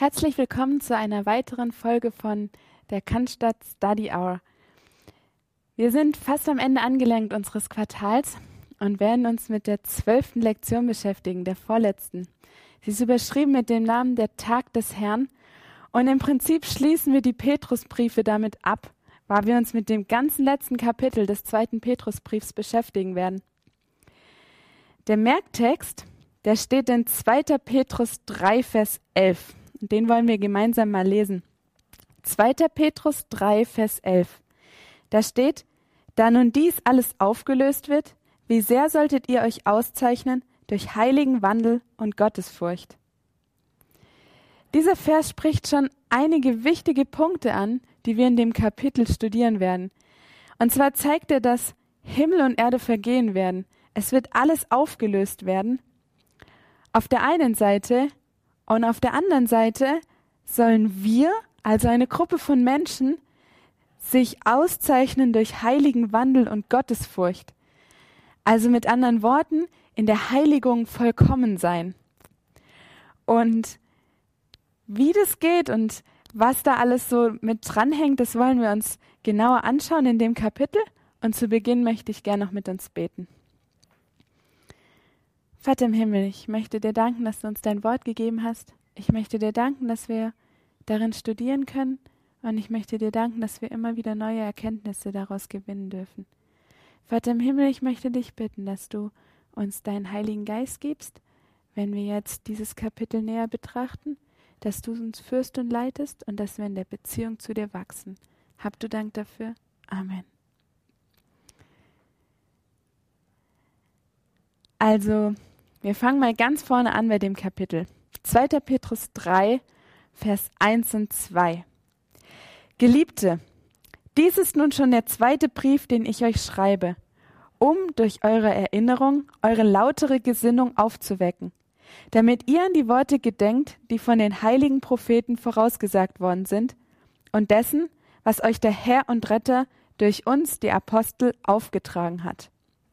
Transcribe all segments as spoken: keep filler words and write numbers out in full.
Herzlich willkommen zu einer weiteren Folge von der Cannstatt Study Hour. Wir sind fast am Ende angelangt unseres Quartals und werden uns mit der zwölften Lektion beschäftigen, der vorletzten. Sie ist überschrieben mit dem Namen Der Tag des Herrn und im Prinzip schließen wir die Petrusbriefe damit ab, weil wir uns mit dem ganzen letzten Kapitel des zweiten Petrusbriefs beschäftigen werden. Der Merktext, der steht in zweiter Petrus drei, Vers elf. Den wollen wir gemeinsam mal lesen. zweiter Petrus drei, Vers elf. Da steht: Da nun dies alles aufgelöst wird, wie sehr solltet ihr euch auszeichnen durch heiligen Wandel und Gottesfurcht. Dieser Vers spricht schon einige wichtige Punkte an, die wir in dem Kapitel studieren werden. Und zwar zeigt er, dass Himmel und Erde vergehen werden. Es wird alles aufgelöst werden. Auf der einen Seite und auf der anderen Seite sollen wir, also eine Gruppe von Menschen, sich auszeichnen durch heiligen Wandel und Gottesfurcht. Also mit anderen Worten, in der Heiligung vollkommen sein. Und wie das geht und was da alles so mit dranhängt, das wollen wir uns genauer anschauen in dem Kapitel. Und zu Beginn möchte ich gerne noch mit uns beten. Vater im Himmel, ich möchte dir danken, dass du uns dein Wort gegeben hast. Ich möchte dir danken, dass wir darin studieren können. Und ich möchte dir danken, dass wir immer wieder neue Erkenntnisse daraus gewinnen dürfen. Vater im Himmel, ich möchte dich bitten, dass du uns deinen Heiligen Geist gibst, wenn wir jetzt dieses Kapitel näher betrachten, dass du uns führst und leitest und dass wir in der Beziehung zu dir wachsen. Hab du Dank dafür. Amen. Also, wir fangen mal ganz vorne an bei dem Kapitel. zweiter Petrus drei, Vers eins und zwei. Geliebte, dies ist nun schon der zweite Brief, den ich euch schreibe, um durch eure Erinnerung eure lautere Gesinnung aufzuwecken, damit ihr an die Worte gedenkt, die von den heiligen Propheten vorausgesagt worden sind, und dessen, was euch der Herr und Retter durch uns, die Apostel, aufgetragen hat.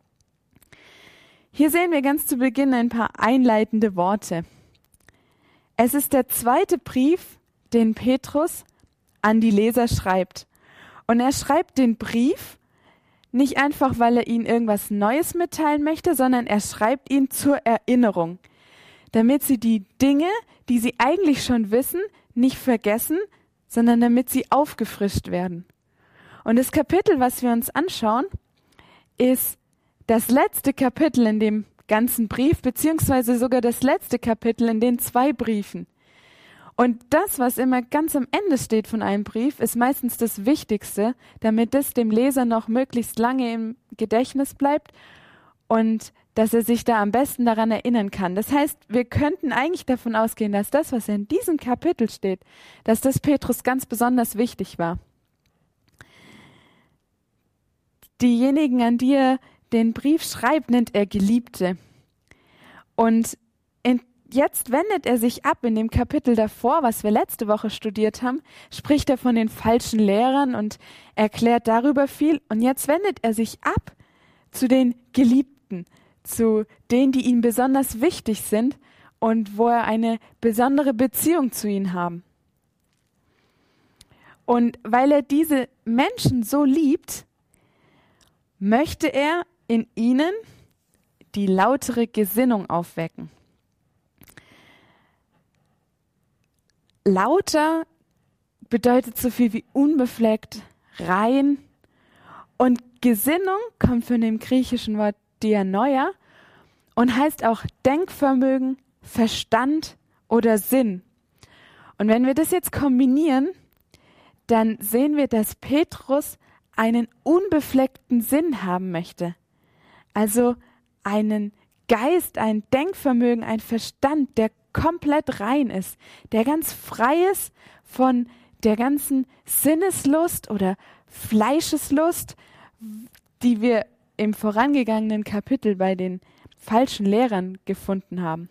Hier sehen wir ganz zu Beginn ein paar einleitende Worte. Es ist der zweite Brief, den Petrus an die Leser schreibt. Und er schreibt den Brief nicht einfach, weil er ihnen irgendwas Neues mitteilen möchte, sondern er schreibt ihn zur Erinnerung, damit sie die Dinge, die sie eigentlich schon wissen, nicht vergessen, sondern damit sie aufgefrischt werden. Und das Kapitel, was wir uns anschauen, ist das letzte Kapitel in dem ganzen Brief, beziehungsweise sogar das letzte Kapitel in den zwei Briefen. Und das, was immer ganz am Ende steht von einem Brief, ist meistens das Wichtigste, damit es dem Leser noch möglichst lange im Gedächtnis bleibt und dass er sich da am besten daran erinnern kann. Das heißt, wir könnten eigentlich davon ausgehen, dass das, was in diesem Kapitel steht, dass das Petrus ganz besonders wichtig war. Diejenigen, an die er den Brief schreibt, nennt er Geliebte. Und in, jetzt wendet er sich ab in dem Kapitel davor, was wir letzte Woche studiert haben, spricht er von den falschen Lehrern und erklärt darüber viel. Und jetzt wendet er sich ab zu den Geliebten, zu denen, die ihm besonders wichtig sind und wo er eine besondere Beziehung zu ihnen haben. Und weil er diese Menschen so liebt, möchte er in ihnen die lautere Gesinnung aufwecken. Lauter bedeutet so viel wie unbefleckt, rein. Und Gesinnung kommt von dem griechischen Wort dianoia und heißt auch Denkvermögen, Verstand oder Sinn. Und wenn wir das jetzt kombinieren, dann sehen wir, dass Petrus einen unbefleckten Sinn haben möchte. Also einen Geist, ein Denkvermögen, ein Verstand, der komplett rein ist, der ganz frei ist von der ganzen Sinneslust oder Fleischeslust, die wir im vorangegangenen Kapitel bei den falschen Lehrern gefunden haben.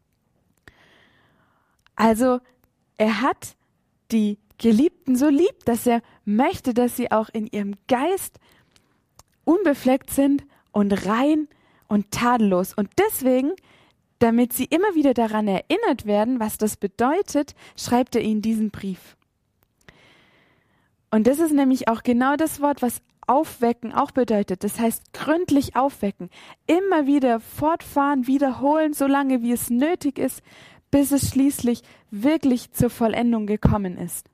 Also er hat die Geliebten so lieb, dass er möchte, dass sie auch in ihrem Geist unbefleckt sind und rein und tadellos. Und deswegen damit sie immer wieder daran erinnert werden, was das bedeutet, schreibt er ihnen diesen Brief. Und das ist nämlich auch genau das Wort, was aufwecken auch bedeutet. Das heißt gründlich aufwecken. Immer wieder fortfahren, wiederholen, solange wie es nötig ist, bis es schließlich wirklich zur Vollendung gekommen ist.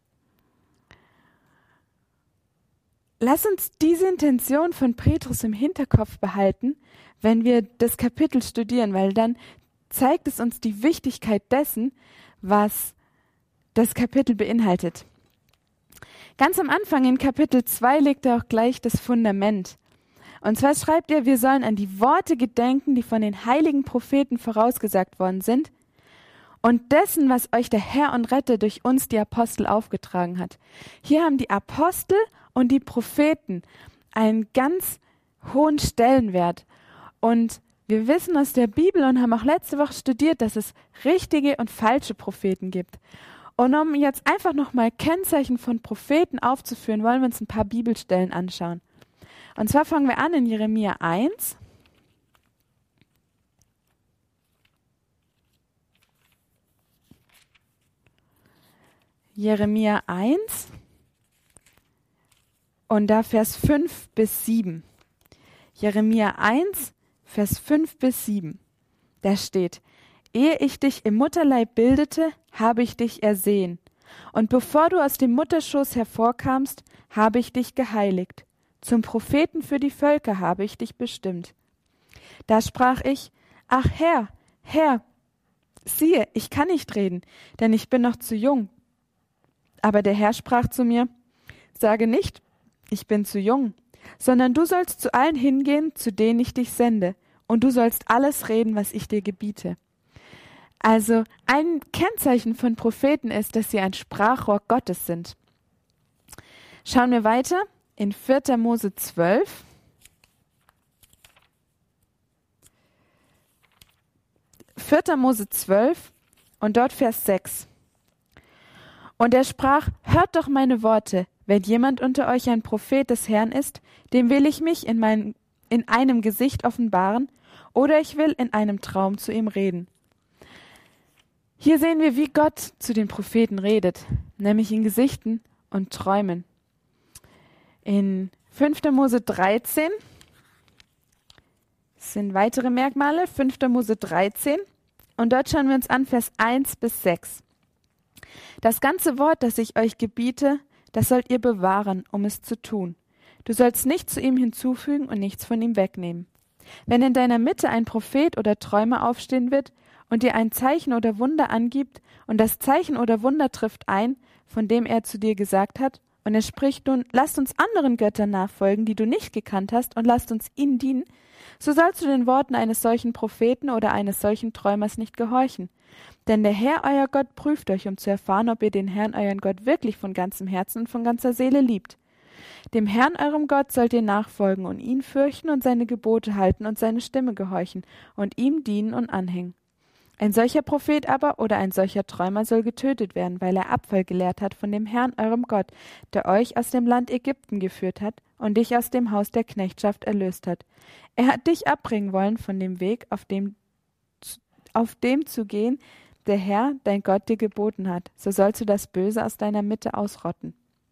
Lass uns diese Intention von Petrus im Hinterkopf behalten, wenn wir das Kapitel studieren, weil dann zeigt es uns die Wichtigkeit dessen, was das Kapitel beinhaltet. Ganz am Anfang in Kapitel zwei legt er auch gleich das Fundament. Und zwar schreibt er, wir sollen an die Worte gedenken, die von den heiligen Propheten vorausgesagt worden sind, und dessen, was euch der Herr und Retter durch uns, die Apostel, aufgetragen hat. Hier haben die Apostel und die Propheten einen ganz hohen Stellenwert. Und wir wissen aus der Bibel und haben auch letzte Woche studiert, dass es richtige und falsche Propheten gibt. Und um jetzt einfach nochmal Kennzeichen von Propheten aufzuführen, wollen wir uns ein paar Bibelstellen anschauen. Und zwar fangen wir an in Jeremia eins. Jeremia eins und da Vers fünf bis sieben. Jeremia eins, Vers fünf bis sieben. Da steht: Ehe ich dich im Mutterleib bildete, habe ich dich ersehen. Und bevor du aus dem Mutterschoß hervorkamst, habe ich dich geheiligt. Zum Propheten für die Völker habe ich dich bestimmt. Da sprach ich: Ach Herr, Herr, siehe, ich kann nicht reden, denn ich bin noch zu jung. Aber der Herr sprach zu mir: Sage nicht, ich bin zu jung, sondern du sollst zu allen hingehen, zu denen ich dich sende, und du sollst alles reden, was ich dir gebiete. Also ein Kennzeichen von Propheten ist, dass sie ein Sprachrohr Gottes sind. Schauen wir weiter in vierter Mose zwölf. vierter Mose zwölf und dort Vers sechs. Und er sprach: Hört doch meine Worte, wenn jemand unter euch ein Prophet des Herrn ist, dem will ich mich in, mein, in einem Gesicht offenbaren, oder ich will in einem Traum zu ihm reden. Hier sehen wir, wie Gott zu den Propheten redet, nämlich in Gesichten und Träumen. In fünfter Mose dreizehn sind weitere Merkmale, fünfter Mose dreizehn, und dort schauen wir uns an Vers eins bis sechs. Das ganze Wort, das ich euch gebiete, das sollt ihr bewahren, um es zu tun. Du sollst nichts zu ihm hinzufügen und nichts von ihm wegnehmen. Wenn in deiner Mitte ein Prophet oder Träumer aufstehen wird und dir ein Zeichen oder Wunder angibt, und das Zeichen oder Wunder trifft ein, von dem er zu dir gesagt hat, und er spricht nun: Lasst uns anderen Göttern nachfolgen, die du nicht gekannt hast, und lasst uns ihnen dienen, so sollst du den Worten eines solchen Propheten oder eines solchen Träumers nicht gehorchen. Denn der Herr, euer Gott, prüft euch, um zu erfahren, ob ihr den Herrn, euren Gott, wirklich von ganzem Herzen und von ganzer Seele liebt. Dem Herrn, eurem Gott, sollt ihr nachfolgen und ihn fürchten und seine Gebote halten und seine Stimme gehorchen und ihm dienen und anhängen. Ein solcher Prophet aber oder ein solcher Träumer soll getötet werden, weil er Abfall gelehrt hat von dem Herrn, eurem Gott, der euch aus dem Land Ägypten geführt hat und dich aus dem Haus der Knechtschaft erlöst hat. Er hat dich abbringen wollen von dem Weg, auf dem, auf dem zu gehen, der Herr, dein Gott, dir geboten hat. So sollst du das Böse aus deiner Mitte ausrotten.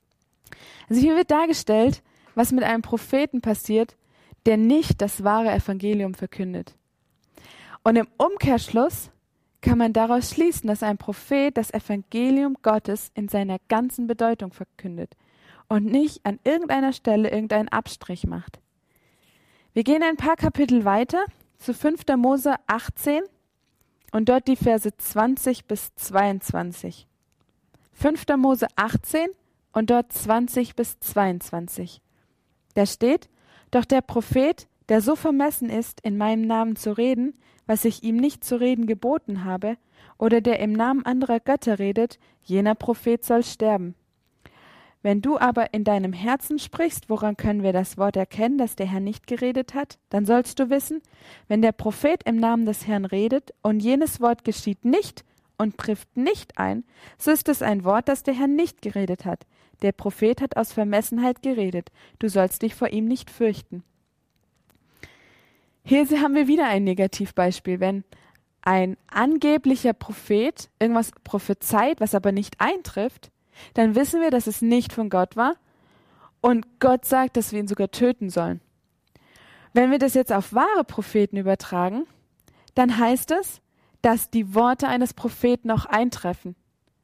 Also hier wird dargestellt, was mit einem Propheten passiert, der nicht das wahre Evangelium verkündet. Und im Umkehrschluss kann man daraus schließen, dass ein Prophet das Evangelium Gottes in seiner ganzen Bedeutung verkündet und nicht an irgendeiner Stelle irgendeinen Abstrich macht. Wir gehen ein paar Kapitel weiter zu fünfter Mose achtzehn und dort die Verse zwanzig bis zweiundzwanzig. fünfter Mose achtzehn und dort zwanzig bis zweiundzwanzig. Da steht: Doch der Prophet, der so vermessen ist, in meinem Namen zu reden, was ich ihm nicht zu reden geboten habe, oder der im Namen anderer Götter redet, jener Prophet soll sterben. Wenn du aber in deinem Herzen sprichst, woran können wir das Wort erkennen, dass der Herr nicht geredet hat? Dann sollst du wissen, wenn der Prophet im Namen des Herrn redet und jenes Wort geschieht nicht und trifft nicht ein, so ist es ein Wort, das der Herr nicht geredet hat. Der Prophet hat aus Vermessenheit geredet. Du sollst dich vor ihm nicht fürchten. Hier haben wir wieder ein Negativbeispiel. Wenn ein angeblicher Prophet irgendwas prophezeit, was aber nicht eintrifft, dann wissen wir, dass es nicht von Gott war und Gott sagt, dass wir ihn sogar töten sollen. Wenn wir das jetzt auf wahre Propheten übertragen, dann heißt es, dass die Worte eines Propheten auch eintreffen.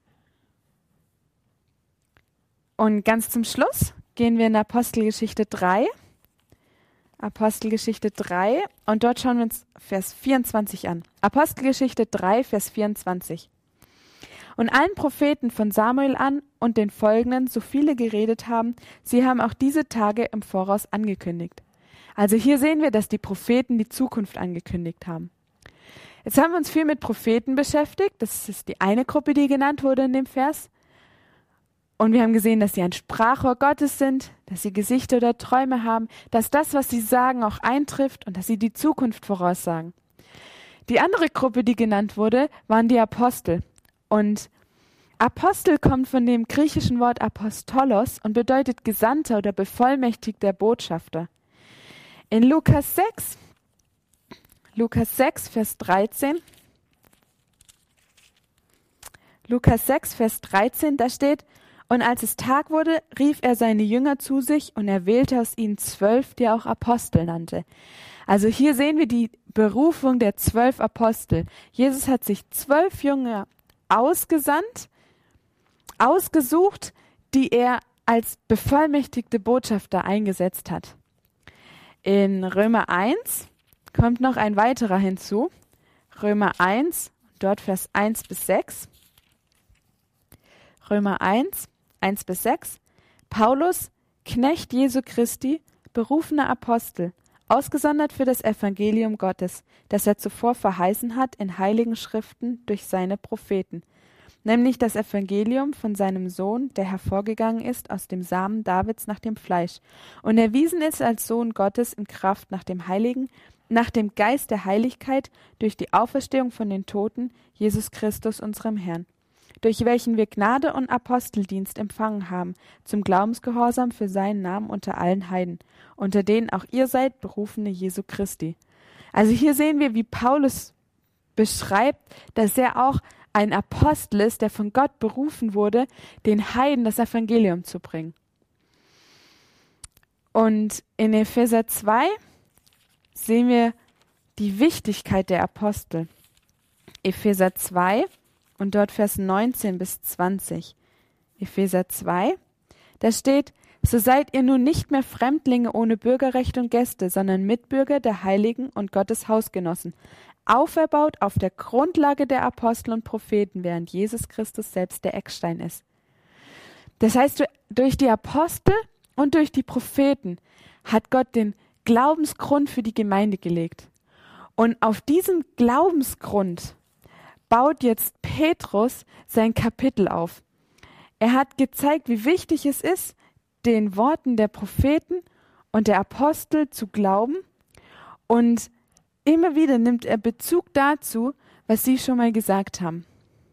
Und ganz zum Schluss gehen wir in Apostelgeschichte drei. Apostelgeschichte drei und dort schauen wir uns Vers vierundzwanzig an. Apostelgeschichte drei, Vers vierundzwanzig. Und allen Propheten von Samuel an und den folgenden, so viele geredet haben, sie haben auch diese Tage im Voraus angekündigt. Also hier sehen wir, dass die Propheten die Zukunft angekündigt haben. Jetzt haben wir uns viel mit Propheten beschäftigt. Das ist die eine Gruppe, die genannt wurde in dem Vers. Und wir haben gesehen, dass sie ein Sprachrohr Gottes sind, dass sie Gesichter oder Träume haben, dass das, was sie sagen, auch eintrifft und dass sie die Zukunft voraussagen. Die andere Gruppe, die genannt wurde, waren die Apostel. Und Apostel kommt von dem griechischen Wort Apostolos und bedeutet Gesandter oder bevollmächtigter Botschafter. In Lukas sechs, Lukas sechs, Vers dreizehn, Lukas sechs, Vers dreizehn, da steht: Und als es Tag wurde, rief er seine Jünger zu sich und er wählte aus ihnen zwölf, die er auch Apostel nannte. Also hier sehen wir die Berufung der zwölf Apostel. Jesus hat sich zwölf Jünger ausgesandt, ausgesucht, die er als bevollmächtigte Botschafter eingesetzt hat. In Römer eins kommt noch ein weiterer hinzu. Römer eins, dort Vers eins bis sechs. Römer eins, eins bis sechs. Paulus, Knecht Jesu Christi, berufener Apostel, ausgesondert für das Evangelium Gottes, das er zuvor verheißen hat in heiligen Schriften durch seine Propheten, nämlich das Evangelium von seinem Sohn, der hervorgegangen ist aus dem Samen Davids nach dem Fleisch und erwiesen ist als Sohn Gottes in Kraft nach dem Heiligen, nach dem Geist der Heiligkeit durch die Auferstehung von den Toten, Jesus Christus, unserem Herrn, durch welchen wir Gnade und Aposteldienst empfangen haben, zum Glaubensgehorsam für seinen Namen unter allen Heiden, unter denen auch ihr seid, berufene Jesu Christi. Also hier sehen wir, wie Paulus beschreibt, dass er auch ein Apostel ist, der von Gott berufen wurde, den Heiden das Evangelium zu bringen. Und in Epheser zwei sehen wir die Wichtigkeit der Apostel. Epheser zwei und dort Vers neunzehn bis zwanzig. Epheser zwei, da steht: So seid ihr nun nicht mehr Fremdlinge ohne Bürgerrecht und Gäste, sondern Mitbürger der Heiligen und Gottes Hausgenossen, auferbaut auf der Grundlage der Apostel und Propheten, während Jesus Christus selbst der Eckstein ist. Das heißt, durch die Apostel und durch die Propheten hat Gott den Glaubensgrund für die Gemeinde gelegt. Und auf diesem Glaubensgrund baut jetzt Petrus sein Kapitel auf. Er hat gezeigt, wie wichtig es ist, den Worten der Propheten und der Apostel zu glauben, und immer wieder nimmt er Bezug dazu, was sie schon mal gesagt haben.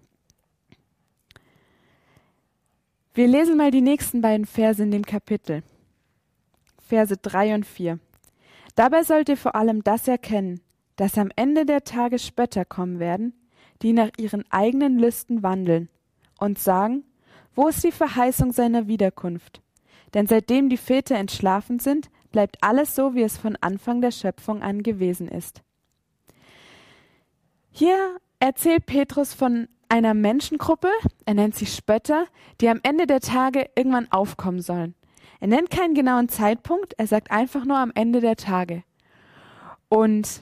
Wir lesen mal die nächsten beiden Verse in dem Kapitel. Verse drei und vier. Dabei sollt ihr vor allem das erkennen, dass am Ende der Tage Spötter kommen werden, die nach ihren eigenen Lüsten wandeln und sagen: Wo ist die Verheißung seiner Wiederkunft? Denn seitdem die Väter entschlafen sind, bleibt alles so, wie es von Anfang der Schöpfung an gewesen ist. Hier erzählt Petrus von einer Menschengruppe, er nennt sie Spötter, die am Ende der Tage irgendwann aufkommen sollen. Er nennt keinen genauen Zeitpunkt, er sagt einfach nur am Ende der Tage. Und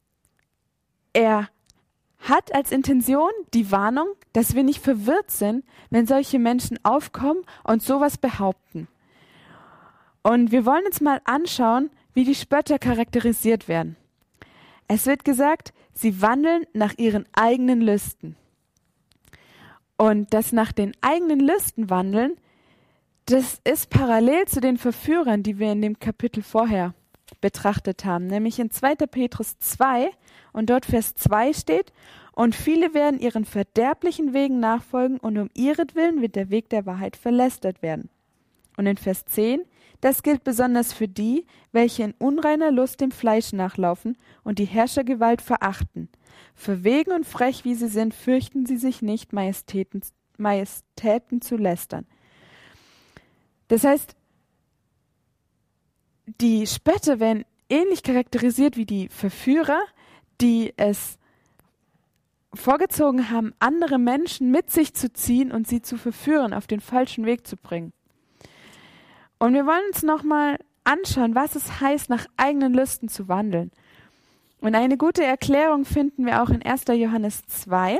er hat als Intention die Warnung, dass wir nicht verwirrt sind, wenn solche Menschen aufkommen und sowas behaupten. Und wir wollen uns mal anschauen, wie die Spötter charakterisiert werden. Es wird gesagt, sie wandeln nach ihren eigenen Lüsten. Und das nach den eigenen Lüsten wandeln, das ist parallel zu den Verführern, die wir in dem Kapitel vorher betrachtet haben, nämlich in zweiter Petrus zwei und dort Vers zwei steht: Und viele werden ihren verderblichen Wegen nachfolgen und um ihretwillen wird der Weg der Wahrheit verlästert werden. Und in Vers zehn, das gilt besonders für die, welche in unreiner Lust dem Fleisch nachlaufen und die Herrschergewalt verachten. Verwegen und frech wie sie sind, fürchten sie sich nicht, Majestäten, Majestäten zu lästern. Das heißt, die Spötter werden ähnlich charakterisiert wie die Verführer, die es vorgezogen haben, andere Menschen mit sich zu ziehen und sie zu verführen, auf den falschen Weg zu bringen. Und wir wollen uns nochmal anschauen, was es heißt, nach eigenen Lüsten zu wandeln. Und eine gute Erklärung finden wir auch in erster Johannes zwei.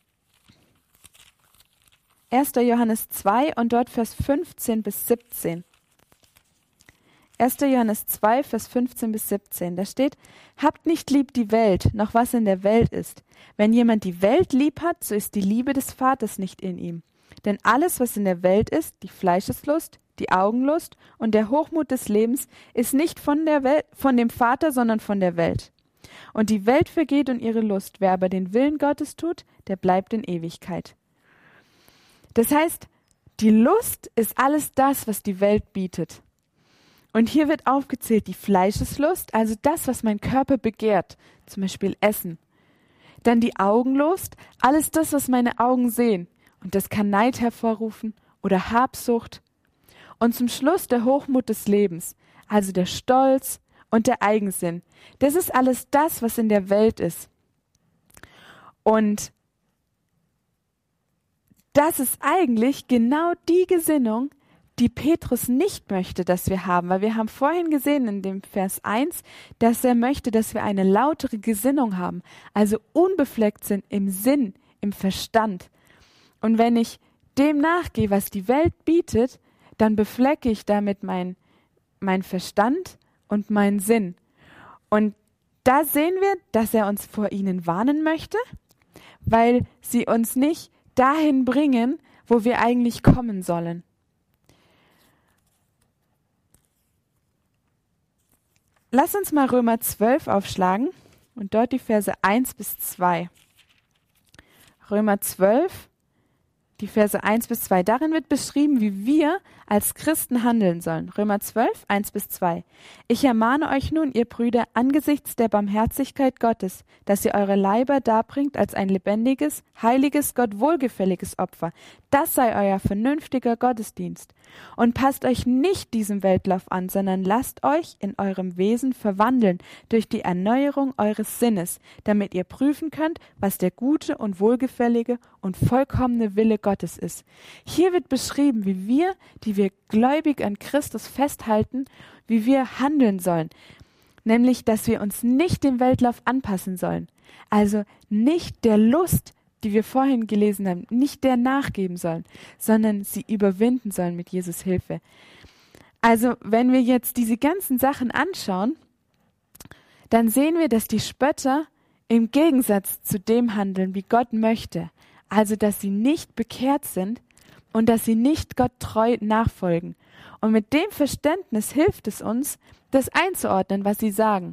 erster Johannes zwei und dort Vers fünfzehn bis siebzehn. erster Johannes zwei, Vers fünfzehn bis siebzehn. Da steht, habt nicht lieb die Welt, noch was in der Welt ist. Wenn jemand die Welt lieb hat, so ist die Liebe des Vaters nicht in ihm. Denn alles, was in der Welt ist, die Fleischeslust, die Augenlust und der Hochmut des Lebens, ist nicht von der Welt, von dem Vater, sondern von der Welt. Und die Welt vergeht und ihre Lust. Wer aber den Willen Gottes tut, der bleibt in Ewigkeit. Das heißt, die Lust ist alles das, was die Welt bietet. Und hier wird aufgezählt die Fleischeslust, also das, was mein Körper begehrt, zum Beispiel Essen. Dann die Augenlust, alles das, was meine Augen sehen. Und das kann Neid hervorrufen oder Habsucht. Und zum Schluss der Hochmut des Lebens, also der Stolz und der Eigensinn. Das ist alles das, was in der Welt ist. Und das ist eigentlich genau die Gesinnung, die Petrus nicht möchte, dass wir haben. Weil wir haben vorhin gesehen in dem Vers eins, dass er möchte, dass wir eine lautere Gesinnung haben. Also unbefleckt sind im Sinn, im Verstand. Und wenn ich dem nachgehe, was die Welt bietet, dann beflecke ich damit mein, mein Verstand und meinen Sinn. Und da sehen wir, dass er uns vor ihnen warnen möchte, weil sie uns nicht dahin bringen, wo wir eigentlich kommen sollen. Lass uns mal Römer zwölf aufschlagen und dort die Verse eins bis zwei. Römer zwölf, die Verse eins bis zwei. Darin wird beschrieben, wie wir als Christen handeln sollen. Römer zwölf, eins bis zwei. Ich ermahne euch nun, ihr Brüder, angesichts der Barmherzigkeit Gottes, dass ihr eure Leiber darbringt als ein lebendiges, heiliges, Gott wohlgefälliges Opfer. Das sei euer vernünftiger Gottesdienst. Und passt euch nicht diesem Weltlauf an, sondern lasst euch in eurem Wesen verwandeln durch die Erneuerung eures Sinnes, damit ihr prüfen könnt, was der gute und wohlgefällige und vollkommene Wille Gottes ist. Hier wird beschrieben, wie wir, die wir gläubig an Christus festhalten, wie wir handeln sollen. Nämlich, dass wir uns nicht dem Weltlauf anpassen sollen. Also nicht der Lust, die wir vorhin gelesen haben, nicht der nachgeben sollen, sondern sie überwinden sollen mit Jesus Hilfe. Also wenn wir jetzt diese ganzen Sachen anschauen, dann sehen wir, dass die Spötter im Gegensatz zu dem handeln, wie Gott möchte. Also dass sie nicht bekehrt sind und dass sie nicht Gott treu nachfolgen. Und mit dem Verständnis hilft es uns, das einzuordnen, was sie sagen.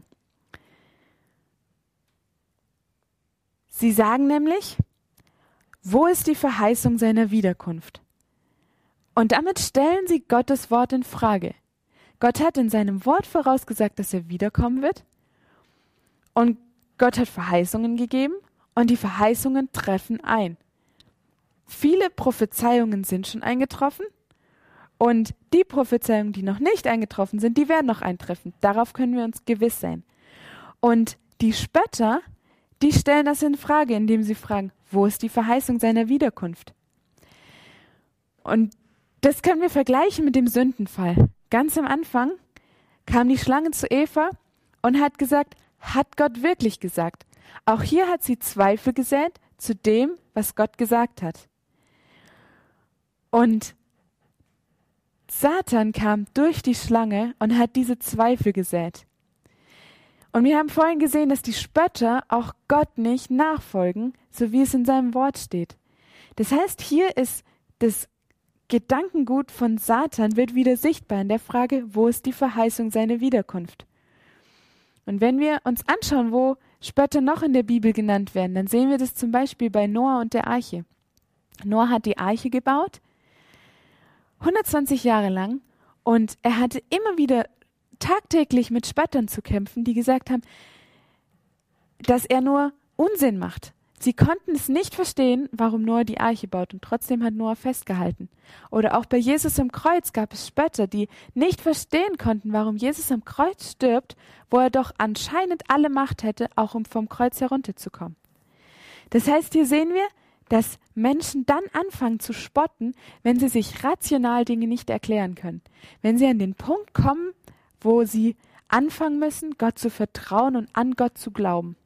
Sie sagen nämlich, wo ist die Verheißung seiner Wiederkunft? Und damit stellen sie Gottes Wort in Frage. Gott hat in seinem Wort vorausgesagt, dass er wiederkommen wird. Und Gott hat Verheißungen gegeben und die Verheißungen treffen ein. Viele Prophezeiungen sind schon eingetroffen und die Prophezeiungen, die noch nicht eingetroffen sind, die werden noch eintreffen. Darauf können wir uns gewiss sein. Und die Spötter, die stellen das in Frage, indem sie fragen, wo ist die Verheißung seiner Wiederkunft? Und das können wir vergleichen mit dem Sündenfall. Ganz am Anfang kam die Schlange zu Eva und hat gesagt, hat Gott wirklich gesagt? Auch hier hat sie Zweifel gesät zu dem, was Gott gesagt hat. Und Satan kam durch die Schlange und hat diese Zweifel gesät. Und wir haben vorhin gesehen, dass die Spötter auch Gott nicht nachfolgen, so wie es in seinem Wort steht. Das heißt, hier ist das Gedankengut von Satan wird wieder sichtbar in der Frage, wo ist die Verheißung seiner Wiederkunft? Und wenn wir uns anschauen, wo Spötter noch in der Bibel genannt werden, dann sehen wir das zum Beispiel bei Noah und der Arche. Noah hat die Arche gebaut, hundertzwanzig Jahre lang, Und er hatte immer wieder tagtäglich mit Spöttern zu kämpfen, die gesagt haben, dass er nur Unsinn macht. Sie konnten es nicht verstehen, warum Noah die Arche baut, und trotzdem hat Noah festgehalten. Oder auch bei Jesus am Kreuz gab es Spötter, die nicht verstehen konnten, warum Jesus am Kreuz stirbt, wo er doch anscheinend alle Macht hätte, auch um vom Kreuz herunterzukommen. Das heißt, hier sehen wir, dass Menschen dann anfangen zu spotten, wenn sie sich rational Dinge nicht erklären können. Wenn sie an den Punkt kommen, wo sie anfangen müssen, Gott zu vertrauen und an Gott zu glauben.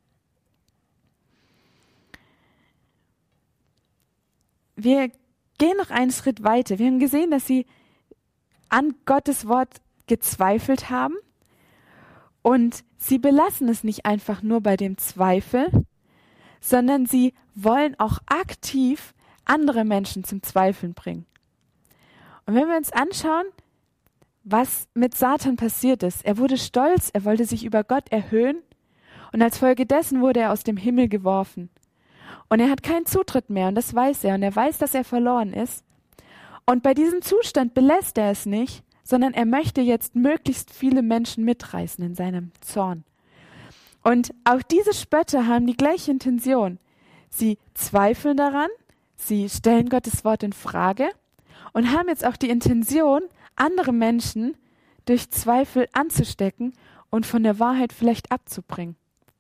Wir gehen noch einen Schritt weiter. Wir haben gesehen, dass sie an Gottes Wort gezweifelt haben, und sie belassen es nicht einfach nur bei dem Zweifel, sondern sie wollen auch aktiv andere Menschen zum Zweifeln bringen. Und wenn wir uns anschauen, was mit Satan passiert ist, er wurde stolz, er wollte sich über Gott erhöhen, und als Folge dessen wurde er aus dem Himmel geworfen. Und er hat keinen Zutritt mehr, und das weiß er. Und er weiß, dass er verloren ist. Und bei diesem Zustand belässt er es nicht, sondern er möchte jetzt möglichst viele Menschen mitreißen in seinem Zorn. Und auch diese Spötter haben die gleiche Intention. Sie zweifeln daran, sie stellen Gottes Wort in Frage und haben jetzt auch die Intention, andere Menschen durch Zweifel anzustecken und von der Wahrheit vielleicht abzubringen.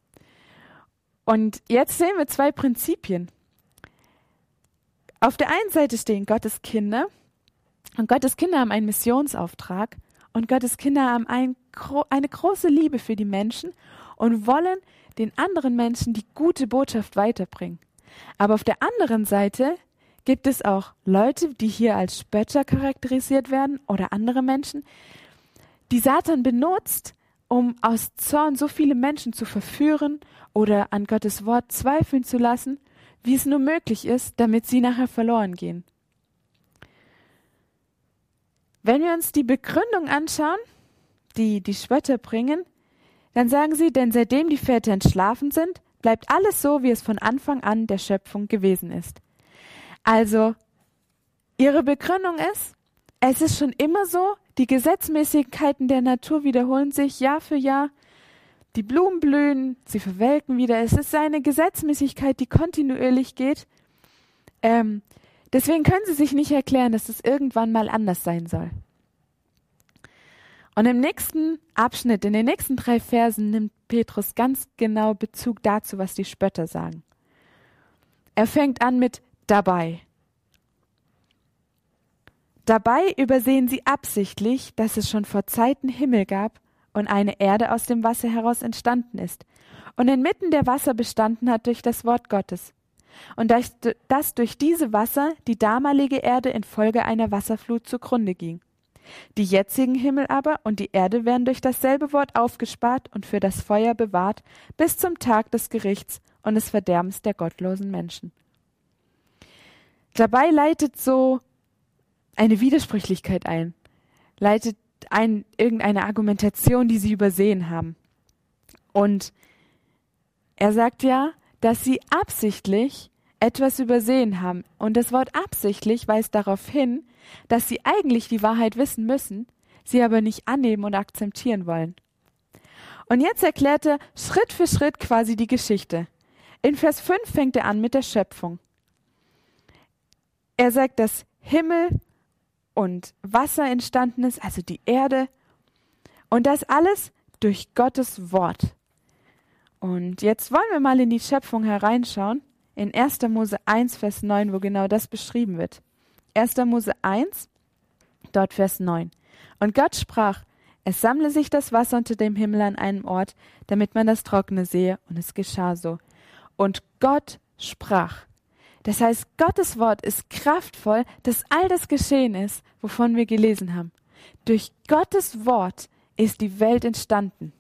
Und jetzt sehen wir zwei Prinzipien. Auf der einen Seite stehen Gottes Kinder, und Gottes Kinder haben einen Missionsauftrag, und Gottes Kinder haben ein, eine große Liebe für die Menschen und wollen den anderen Menschen die gute Botschaft weiterbringen. Aber auf der anderen Seite gibt es auch Leute, die hier als Spötter charakterisiert werden, oder andere Menschen, die Satan benutzt, um aus Zorn so viele Menschen zu verführen oder an Gottes Wort zweifeln zu lassen, wie es nur möglich ist, damit sie nachher verloren gehen. Wenn wir uns die Begründung anschauen, die die Spötter bringen, dann sagen sie, denn seitdem die Väter entschlafen sind, bleibt alles so, wie es von Anfang an der Schöpfung gewesen ist. Also, ihre Begründung ist, es ist schon immer so, die Gesetzmäßigkeiten der Natur wiederholen sich Jahr für Jahr. Die Blumen blühen, sie verwelken wieder. Es ist eine Gesetzmäßigkeit, die kontinuierlich geht. Ähm, deswegen können sie sich nicht erklären, dass es irgendwann mal anders sein soll. Und im nächsten Abschnitt, in den nächsten drei Versen, nimmt Petrus ganz genau Bezug dazu, was die Spötter sagen. Er fängt an mit dabei. Dabei übersehen sie absichtlich, dass es schon vor Zeiten Himmel gab und eine Erde aus dem Wasser heraus entstanden ist und inmitten der Wasser bestanden hat durch das Wort Gottes. Und dass, dass durch diese Wasser die damalige Erde infolge einer Wasserflut zugrunde ging. Die jetzigen Himmel aber und die Erde werden durch dasselbe Wort aufgespart und für das Feuer bewahrt bis zum Tag des Gerichts und des Verderbens der gottlosen Menschen. Dabei leitet so eine Widersprüchlichkeit ein, leitet ein, irgendeine Argumentation, die sie übersehen haben. Und er sagt ja, dass sie absichtlich etwas übersehen haben. Und das Wort absichtlich weist darauf hin, dass sie eigentlich die Wahrheit wissen müssen, sie aber nicht annehmen und akzeptieren wollen. Und jetzt erklärt er Schritt für Schritt quasi die Geschichte. In Vers fünf fängt er an mit der Schöpfung. Er sagt, dass Himmel und Wasser entstanden ist, also die Erde. Und das alles durch Gottes Wort. Und jetzt wollen wir mal in die Schöpfung hereinschauen, in erster Mose eins, Vers neun, wo genau das beschrieben wird. erster Mose eins, dort Vers neun. Und Gott sprach, es sammle sich das Wasser unter dem Himmel an einem Ort, damit man das Trockene sehe, und es geschah so. Und Gott sprach. Das heißt, Gottes Wort ist kraftvoll, dass all das geschehen ist, wovon wir gelesen haben. Durch Gottes Wort ist die Welt entstanden.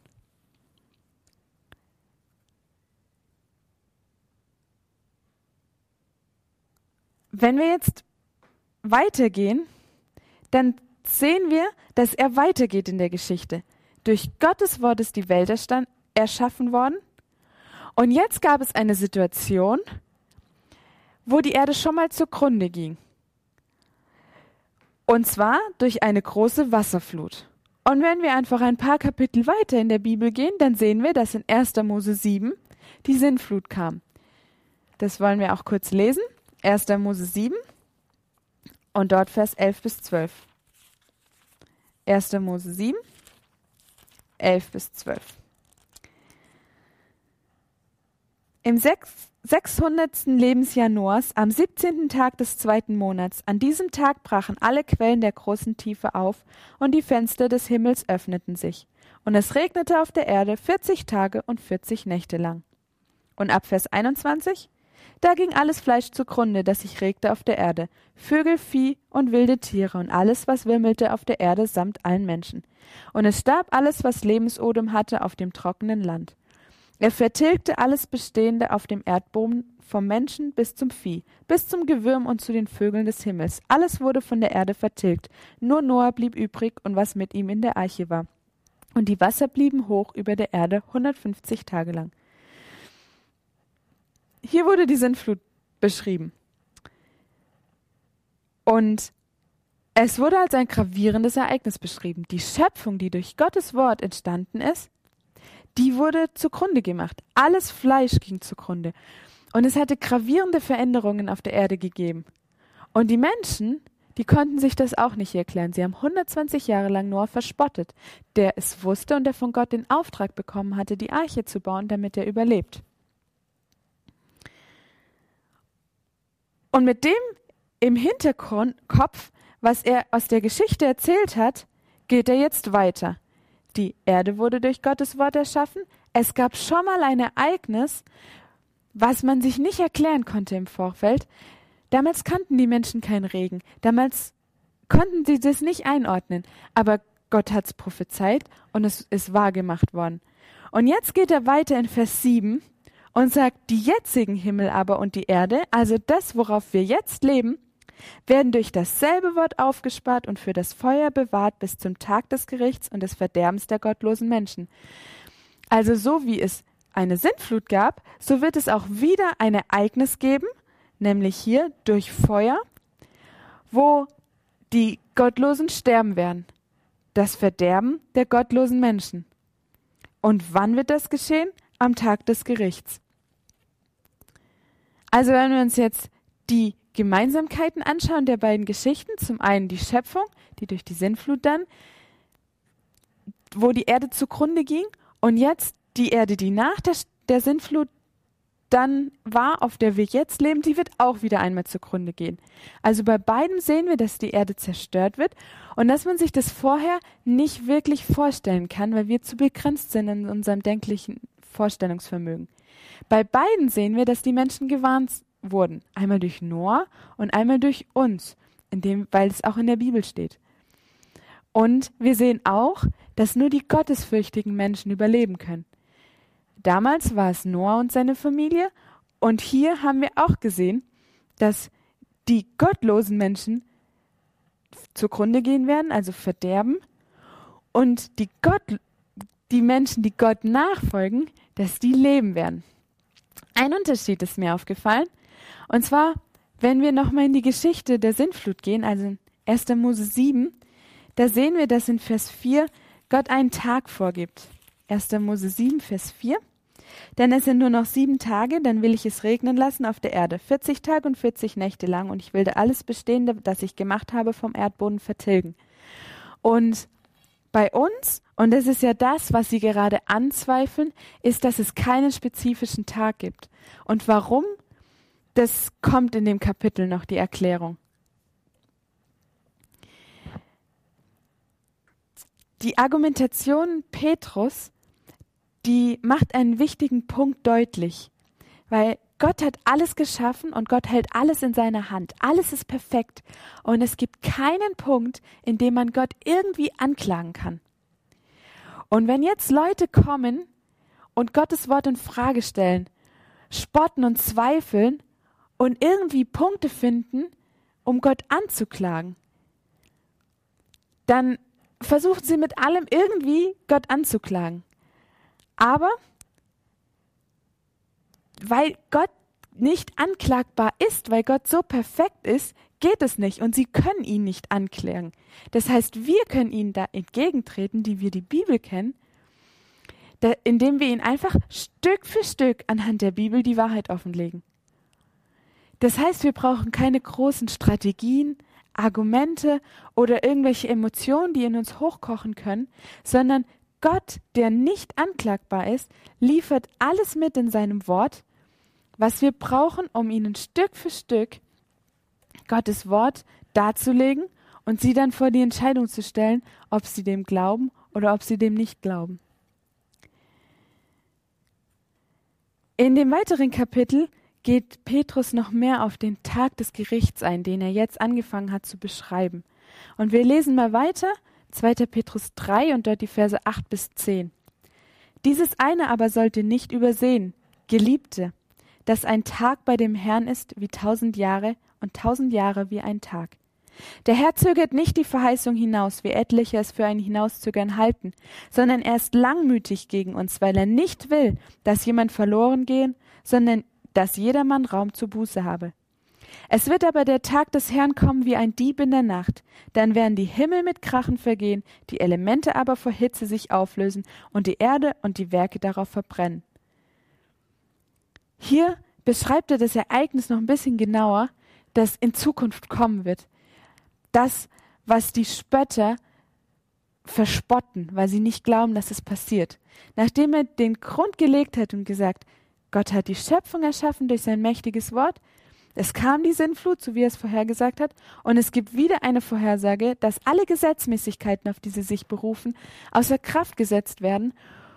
Wenn wir jetzt weitergehen, dann sehen wir, dass er weitergeht in der Geschichte. Durch Gottes Wort ist die Welt erstand, erschaffen worden. Und jetzt gab es eine Situation, wo die Erde schon mal zugrunde ging. Und zwar durch eine große Wasserflut. Und wenn wir einfach ein paar Kapitel weiter in der Bibel gehen, dann sehen wir, dass in erster Mose sieben die Sintflut kam. Das wollen wir auch kurz lesen. erster Mose sieben und dort Vers elf bis zwölf. erster Mose sieben, elf bis zwölf. Im sechshundertsten Lebensjahr Noahs, am siebzehnten Tag des zweiten Monats, an diesem Tag brachen alle Quellen der großen Tiefe auf und die Fenster des Himmels öffneten sich. Und es regnete auf der Erde vierzig Tage und vierzig Nächte lang. Und ab Vers einundzwanzig, da ging alles Fleisch zugrunde, das sich regte auf der Erde, Vögel, Vieh und wilde Tiere und alles, was wimmelte auf der Erde samt allen Menschen. Und es starb alles, was Lebensodem hatte auf dem trockenen Land. Er vertilgte alles Bestehende auf dem Erdboden, vom Menschen bis zum Vieh, bis zum Gewürm und zu den Vögeln des Himmels. Alles wurde von der Erde vertilgt. Nur Noah blieb übrig und was mit ihm in der Arche war. Und die Wasser blieben hoch über der Erde hundertfünfzig Tage lang. Hier wurde die Sintflut beschrieben. Und es wurde als ein gravierendes Ereignis beschrieben. Die Schöpfung, die durch Gottes Wort entstanden ist, die wurde zugrunde gemacht. Alles Fleisch ging zugrunde. Und es hatte gravierende Veränderungen auf der Erde gegeben. Und die Menschen, die konnten sich das auch nicht erklären. Sie haben hundertzwanzig Jahre lang Noah verspottet, der es wusste und der von Gott den Auftrag bekommen hatte, die Arche zu bauen, damit er überlebt. Und mit dem im Hinterkopf, was er aus der Geschichte erzählt hat, geht er jetzt weiter. Die Erde wurde durch Gottes Wort erschaffen. Es gab schon mal ein Ereignis, was man sich nicht erklären konnte im Vorfeld. Damals kannten die Menschen keinen Regen. Damals konnten sie das nicht einordnen. Aber Gott hat es prophezeit und es ist wahr gemacht worden. Und jetzt geht er weiter in Vers sieben und sagt, die jetzigen Himmel aber und die Erde, also das, worauf wir jetzt leben, werden durch dasselbe Wort aufgespart und für das Feuer bewahrt bis zum Tag des Gerichts und des Verderbens der gottlosen Menschen. Also so wie es eine Sintflut gab, so wird es auch wieder ein Ereignis geben, nämlich hier durch Feuer, wo die Gottlosen sterben werden. Das Verderben der gottlosen Menschen. Und wann wird das geschehen? Am Tag des Gerichts. Also wenn wir uns jetzt die Gemeinsamkeiten anschauen der beiden Geschichten, zum einen die Schöpfung, die durch die Sintflut dann, wo die Erde zugrunde ging, und jetzt die Erde, die nach der, der Sintflut dann war, auf der wir jetzt leben, die wird auch wieder einmal zugrunde gehen. Also bei beiden sehen wir, dass die Erde zerstört wird und dass man sich das vorher nicht wirklich vorstellen kann, weil wir zu begrenzt sind in unserem denklichen Vorstellungsvermögen. Bei beiden sehen wir, dass die Menschen gewarnt wurden. Einmal durch Noah und einmal durch uns, in dem, weil es auch in der Bibel steht. Und wir sehen auch, dass nur die gottesfürchtigen Menschen überleben können. Damals war es Noah und seine Familie und hier haben wir auch gesehen, dass die gottlosen Menschen zugrunde gehen werden, also verderben, und die, Gott, die Menschen, die Gott nachfolgen, dass die leben werden. Ein Unterschied ist mir aufgefallen. Und zwar, wenn wir nochmal in die Geschichte der Sintflut gehen, also in erster Mose sieben, da sehen wir, dass in Vers vier Gott einen Tag vorgibt. erster Mose sieben, Vers vier. Denn es sind nur noch sieben Tage, dann will ich es regnen lassen auf der Erde, vierzig Tage und vierzig Nächte lang, und ich will da alles Bestehende, das ich gemacht habe, vom Erdboden vertilgen. Und bei uns, und das ist ja das, was Sie gerade anzweifeln, ist, dass es keinen spezifischen Tag gibt. Und warum? Das kommt in dem Kapitel noch, die Erklärung. Die Argumentation Petrus, die macht einen wichtigen Punkt deutlich, weil Gott hat alles geschaffen und Gott hält alles in seiner Hand. Alles ist perfekt und es gibt keinen Punkt, in dem man Gott irgendwie anklagen kann. Und wenn jetzt Leute kommen und Gottes Wort in Frage stellen, spotten und zweifeln und irgendwie Punkte finden, um Gott anzuklagen, dann versuchen sie mit allem irgendwie Gott anzuklagen. Aber weil Gott nicht anklagbar ist, weil Gott so perfekt ist, geht es nicht und sie können ihn nicht anklagen. Das heißt, wir können ihnen da entgegentreten, die wir die Bibel kennen, da, indem wir ihnen einfach Stück für Stück anhand der Bibel die Wahrheit offenlegen. Das heißt, wir brauchen keine großen Strategien, Argumente oder irgendwelche Emotionen, die in uns hochkochen können, sondern Gott, der nicht anklagbar ist, liefert alles mit in seinem Wort, was wir brauchen, um ihnen Stück für Stück Gottes Wort darzulegen und sie dann vor die Entscheidung zu stellen, ob sie dem glauben oder ob sie dem nicht glauben. In dem weiteren Kapitel geht Petrus noch mehr auf den Tag des Gerichts ein, den er jetzt angefangen hat zu beschreiben. Und wir lesen mal weiter, zweiter Petrus drei und dort die Verse acht bis zehn. Dieses eine aber sollte nicht übersehen, Geliebte, dass ein Tag bei dem Herrn ist wie tausend Jahre und tausend Jahre wie ein Tag. Der Herr zögert nicht die Verheißung hinaus, wie etliche es für ein Hinauszögern halten, sondern er ist langmütig gegen uns, weil er nicht will, dass jemand verloren gehe, sondern dass jedermann Raum zur Buße habe. Es wird aber der Tag des Herrn kommen wie ein Dieb in der Nacht. Dann werden die Himmel mit Krachen vergehen, die Elemente aber vor Hitze sich auflösen und die Erde und die Werke darauf verbrennen. Hier beschreibt er das Ereignis noch ein bisschen genauer, das in Zukunft kommen wird. Das, was die Spötter verspotten, weil sie nicht glauben, dass es passiert. Nachdem er den Grund gelegt hat und gesagt, Gott hat die Schöpfung erschaffen durch sein mächtiges Wort, es kam die Sintflut, so wie er es vorhergesagt hat, und es gibt wieder eine Vorhersage, dass alle Gesetzmäßigkeiten, auf die sie sich berufen, außer Kraft gesetzt werden.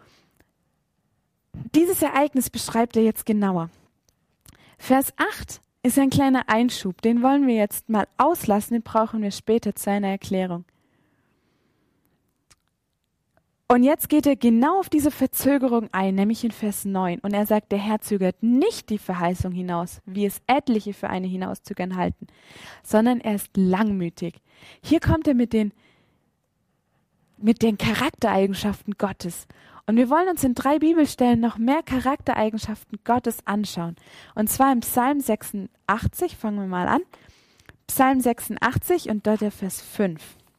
Dieses Ereignis beschreibt er jetzt genauer. Vers acht ist ein kleiner Einschub, den wollen wir jetzt mal auslassen, den brauchen wir später zu einer Erklärung. Und jetzt geht er genau auf diese Verzögerung ein, nämlich in Vers neun. Und er sagt, der Herr zögert nicht die Verheißung hinaus, wie es etliche für eine hinauszögern halten, sondern er ist langmütig. Hier kommt er mit den, mit den Charaktereigenschaften Gottes. Und wir wollen uns in drei Bibelstellen noch mehr Charaktereigenschaften Gottes anschauen. Und zwar im Psalm sechsundachtzig, fangen wir mal an. Psalm sechsundachtzig und dort der Vers fünf.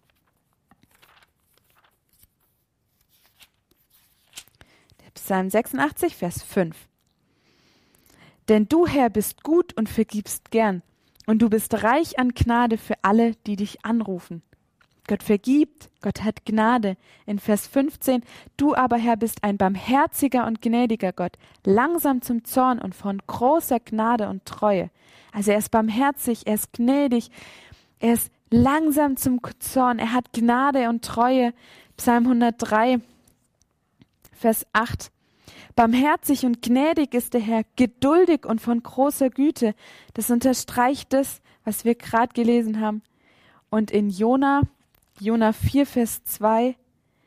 Psalm sechsundachtzig, Vers fünf. Denn du, Herr, bist gut und vergibst gern, und du bist reich an Gnade für alle, die dich anrufen. Gott vergibt, Gott hat Gnade. In Vers fünfzehn, du aber, Herr, bist ein barmherziger und gnädiger Gott, langsam zum Zorn und von großer Gnade und Treue. Also er ist barmherzig, er ist gnädig, er ist langsam zum Zorn, er hat Gnade und Treue. Psalm hundertdrei, Vers acht. Barmherzig und gnädig ist der Herr, geduldig und von großer Güte. Das unterstreicht das, was wir gerade gelesen haben. Und in Jona, Jona vier, Vers zwei,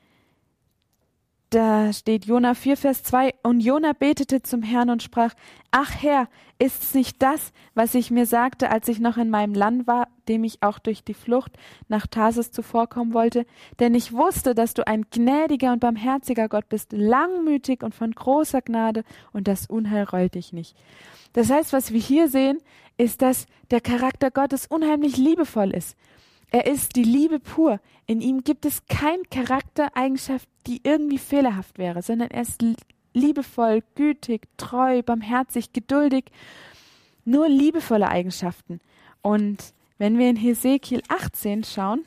da steht Jona vier, Vers zwei, und Jona betete zum Herrn und sprach, ach Herr, ist's nicht das, was ich mir sagte, als ich noch in meinem Land war, dem ich auch durch die Flucht nach Tarsis zuvorkommen wollte? Denn ich wusste, dass du ein gnädiger und barmherziger Gott bist, langmütig und von großer Gnade, und das Unheil rollt dich nicht. Das heißt, was wir hier sehen, ist, dass der Charakter Gottes unheimlich liebevoll ist. Er ist die Liebe pur. In ihm gibt es keine Charaktereigenschaft, die irgendwie fehlerhaft wäre, sondern er ist liebevoll, gütig, treu, barmherzig, geduldig. Nur liebevolle Eigenschaften. Und wenn wir in Hesekiel achtzehn schauen,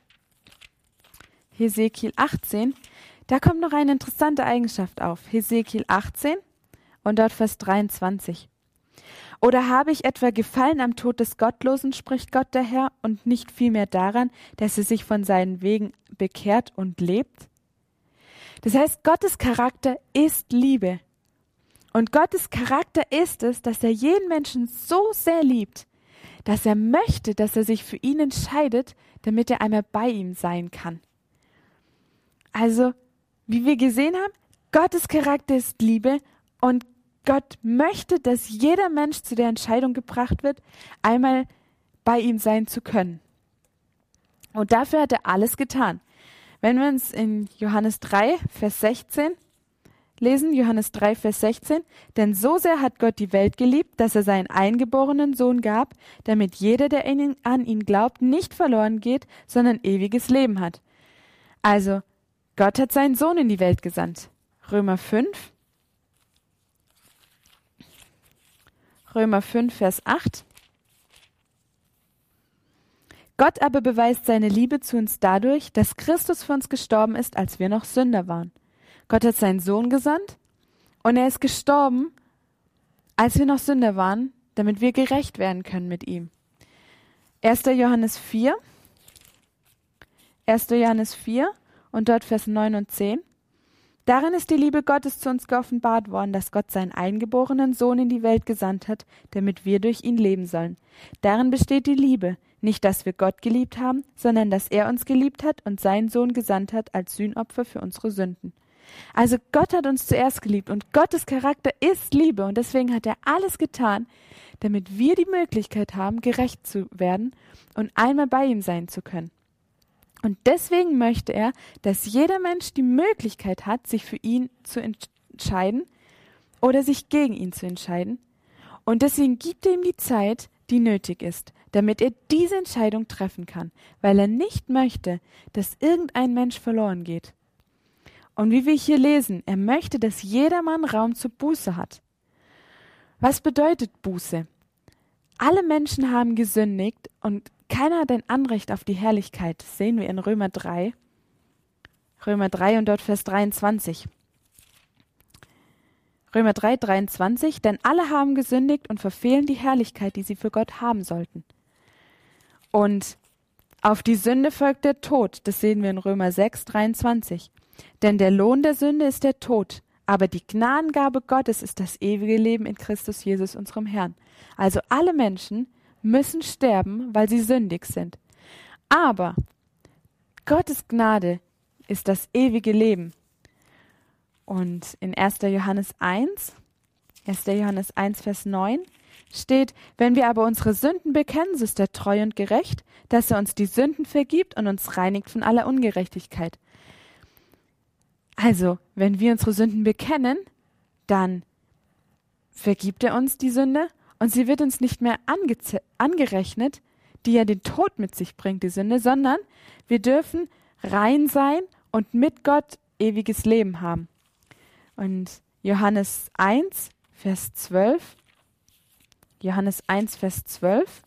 Hesekiel achtzehn, da kommt noch eine interessante Eigenschaft auf. Hesekiel achtzehn und dort Vers dreiundzwanzig. Oder habe ich etwa gefallen am Tod des Gottlosen, spricht Gott der Herr, und nicht vielmehr daran, dass er sich von seinen Wegen bekehrt und lebt? Das heißt, Gottes Charakter ist Liebe. Und Gottes Charakter ist es, dass er jeden Menschen so sehr liebt, dass er möchte, dass er sich für ihn entscheidet, damit er einmal bei ihm sein kann. Also, wie wir gesehen haben, Gottes Charakter ist Liebe und Gott möchte, dass jeder Mensch zu der Entscheidung gebracht wird, einmal bei ihm sein zu können. Und dafür hat er alles getan. Wenn wir uns in Johannes drei, Vers sechzehn lesen, Johannes drei, Vers sechzehn. Denn so sehr hat Gott die Welt geliebt, dass er seinen eingeborenen Sohn gab, damit jeder, der an ihn glaubt, nicht verloren geht, sondern ewiges Leben hat. Also, Gott hat seinen Sohn in die Welt gesandt. Römer fünf. Römer fünf, Vers acht. Gott aber beweist seine Liebe zu uns dadurch, dass Christus für uns gestorben ist, als wir noch Sünder waren. Gott hat seinen Sohn gesandt und er ist gestorben, als wir noch Sünder waren, damit wir gerecht werden können mit ihm. erster Johannes vier. erster Johannes vier und dort Vers neun und zehn. Darin ist die Liebe Gottes zu uns geoffenbart worden, dass Gott seinen eingeborenen Sohn in die Welt gesandt hat, damit wir durch ihn leben sollen. Darin besteht die Liebe, nicht, dass wir Gott geliebt haben, sondern dass er uns geliebt hat und seinen Sohn gesandt hat als Sühnopfer für unsere Sünden. Also Gott hat uns zuerst geliebt und Gottes Charakter ist Liebe und deswegen hat er alles getan, damit wir die Möglichkeit haben, gerecht zu werden und einmal bei ihm sein zu können. Und deswegen möchte er, dass jeder Mensch die Möglichkeit hat, sich für ihn zu entscheiden oder sich gegen ihn zu entscheiden. Und deswegen gibt er ihm die Zeit, die nötig ist, damit er diese Entscheidung treffen kann, weil er nicht möchte, dass irgendein Mensch verloren geht. Und wie wir hier lesen, er möchte, dass jedermann Raum zur Buße hat. Was bedeutet Buße? Alle Menschen haben gesündigt und keiner hat ein Anrecht auf die Herrlichkeit. Das sehen wir in Römer drei. Römer drei und dort Vers dreiundzwanzig. Römer drei, dreiundzwanzig. Denn alle haben gesündigt und verfehlen die Herrlichkeit, die sie für Gott haben sollten. Und auf die Sünde folgt der Tod. Das sehen wir in Römer sechs, dreiundzwanzig. Denn der Lohn der Sünde ist der Tod. Aber die Gnadengabe Gottes ist das ewige Leben in Christus Jesus, unserem Herrn. Also alle Menschen müssen sterben, weil sie sündig sind. Aber Gottes Gnade ist das ewige Leben. Und in erster Johannes eins, erster Johannes eins, Vers neun steht, wenn wir aber unsere Sünden bekennen, so ist er treu und gerecht, dass er uns die Sünden vergibt und uns reinigt von aller Ungerechtigkeit. Also, wenn wir unsere Sünden bekennen, dann vergibt er uns die Sünde und sie wird uns nicht mehr ange- angerechnet, die ja den Tod mit sich bringt, die Sünde, sondern wir dürfen rein sein und mit Gott ewiges Leben haben. Und Johannes eins, Vers zwölf, Johannes eins, Vers zwölf,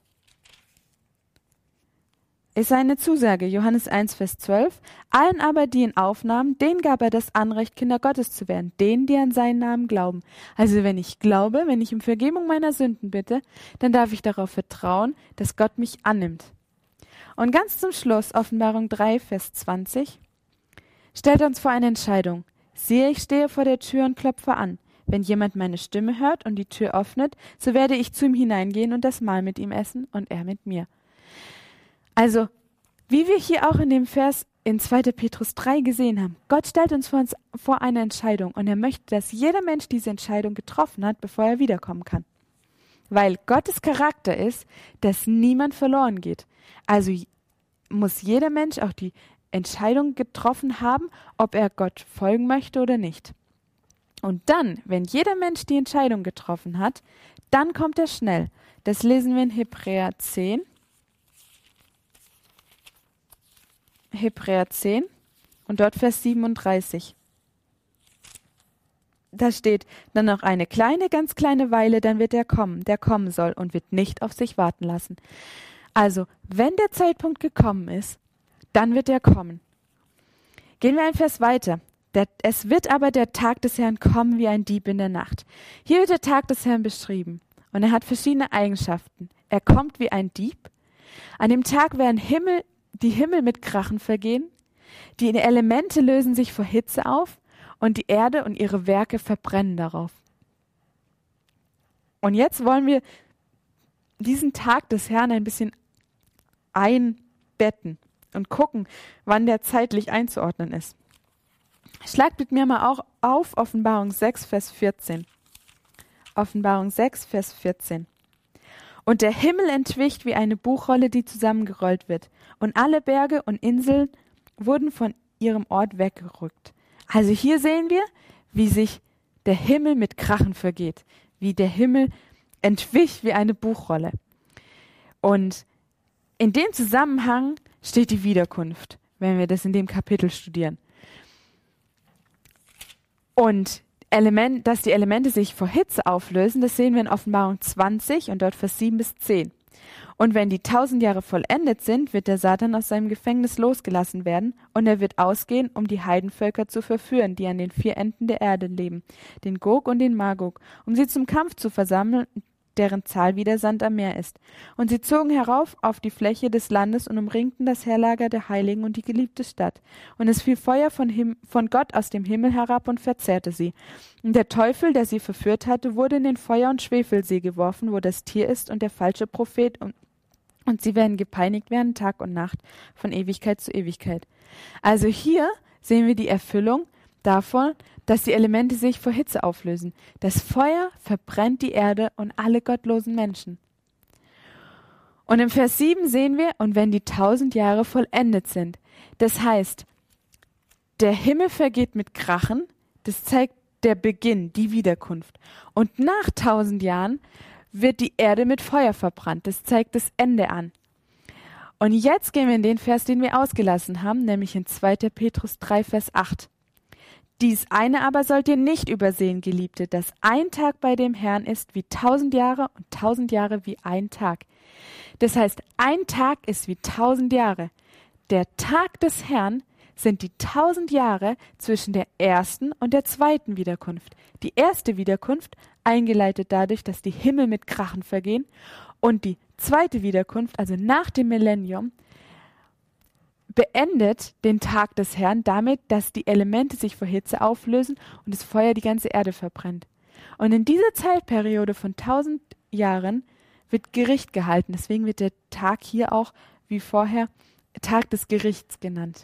ist eine Zusage, Johannes eins, Vers zwölf. Allen aber, die ihn aufnahmen, denen gab er das Anrecht, Kinder Gottes zu werden, denen, die an seinen Namen glauben. Also wenn ich glaube, wenn ich um Vergebung meiner Sünden bitte, dann darf ich darauf vertrauen, dass Gott mich annimmt. Und ganz zum Schluss, Offenbarung drei, Vers zwanzig, stellt uns vor eine Entscheidung. Siehe, ich stehe vor der Tür und klopfe an. Wenn jemand meine Stimme hört und die Tür öffnet, so werde ich zu ihm hineingehen und das Mahl mit ihm essen und er mit mir. Also, wie wir hier auch in dem Vers in zweiter Petrus drei gesehen haben, Gott stellt uns vor, uns vor eine Entscheidung und er möchte, dass jeder Mensch diese Entscheidung getroffen hat, bevor er wiederkommen kann. Weil Gottes Charakter ist, dass niemand verloren geht. Also muss jeder Mensch auch die Entscheidung getroffen haben, ob er Gott folgen möchte oder nicht. Und dann, wenn jeder Mensch die Entscheidung getroffen hat, dann kommt er schnell. Das lesen wir in Hebräer zehn. Hebräer zehn und dort Vers siebenunddreißig. Da steht, dann noch eine kleine, ganz kleine Weile, dann wird er kommen, der kommen soll und wird nicht auf sich warten lassen. Also, wenn der Zeitpunkt gekommen ist, dann wird er kommen. Gehen wir ein Vers weiter. Der, es wird aber der Tag des Herrn kommen wie ein Dieb in der Nacht. Hier wird der Tag des Herrn beschrieben und er hat verschiedene Eigenschaften. Er kommt wie ein Dieb. An dem Tag werden Himmel die Himmel mit Krachen vergehen, die Elemente lösen sich vor Hitze auf und die Erde und ihre Werke verbrennen darauf. Und jetzt wollen wir diesen Tag des Herrn ein bisschen einbetten und gucken, wann der zeitlich einzuordnen ist. Schlagt mit mir mal auch auf Offenbarung sechs, Vers vierzehn. Offenbarung sechs, Vers vierzehn. Und der Himmel entwich wie eine Buchrolle, die zusammengerollt wird. Und alle Berge und Inseln wurden von ihrem Ort weggerückt. Also hier sehen wir, wie sich der Himmel mit Krachen vergeht, wie der Himmel entwich wie eine Buchrolle. Und in dem Zusammenhang steht die Wiederkunft, wenn wir das in dem Kapitel studieren. Und Element, dass die Elemente sich vor Hitze auflösen, das sehen wir in Offenbarung zwanzig und dort Vers sieben bis zehn. Und wenn die tausend Jahre vollendet sind, wird der Satan aus seinem Gefängnis losgelassen werden und er wird ausgehen, um die Heidenvölker zu verführen, die an den vier Enden der Erde leben, den Gog und den Magog, um sie zum Kampf zu versammeln, deren Zahl wie der Sand am Meer ist. Und sie zogen herauf auf die Fläche des Landes und umringten das Heerlager der Heiligen und die geliebte Stadt. Und es fiel Feuer von, Him- von Gott aus dem Himmel herab und verzehrte sie. Und der Teufel, der sie verführt hatte, wurde in den Feuer- und Schwefelsee geworfen, wo das Tier ist und der falsche Prophet, und, und sie werden gepeinigt werden Tag und Nacht, von Ewigkeit zu Ewigkeit. Also hier sehen wir die Erfüllung davon, dass die Elemente sich vor Hitze auflösen. Das Feuer verbrennt die Erde und alle gottlosen Menschen. Und im Vers sieben sehen wir, und wenn die tausend Jahre vollendet sind. Das heißt, der Himmel vergeht mit Krachen, das zeigt der Beginn, die Wiederkunft. Und nach tausend Jahren wird die Erde mit Feuer verbrannt, das zeigt das Ende an. Und jetzt gehen wir in den Vers, den wir ausgelassen haben, nämlich in zweiter Petrus drei, Vers acht. Dies eine aber sollt ihr nicht übersehen, Geliebte, dass ein Tag bei dem Herrn ist wie tausend Jahre und tausend Jahre wie ein Tag. Das heißt, ein Tag ist wie tausend Jahre. Der Tag des Herrn sind die tausend Jahre zwischen der ersten und der zweiten Wiederkunft. Die erste Wiederkunft, eingeleitet dadurch, dass die Himmel mit Krachen vergehen, und die zweite Wiederkunft, also nach dem Millennium, beendet den Tag des Herrn damit, dass die Elemente sich vor Hitze auflösen und das Feuer die ganze Erde verbrennt. Und in dieser Zeitperiode von tausend Jahren wird Gericht gehalten. Deswegen wird der Tag hier auch, wie vorher, Tag des Gerichts genannt.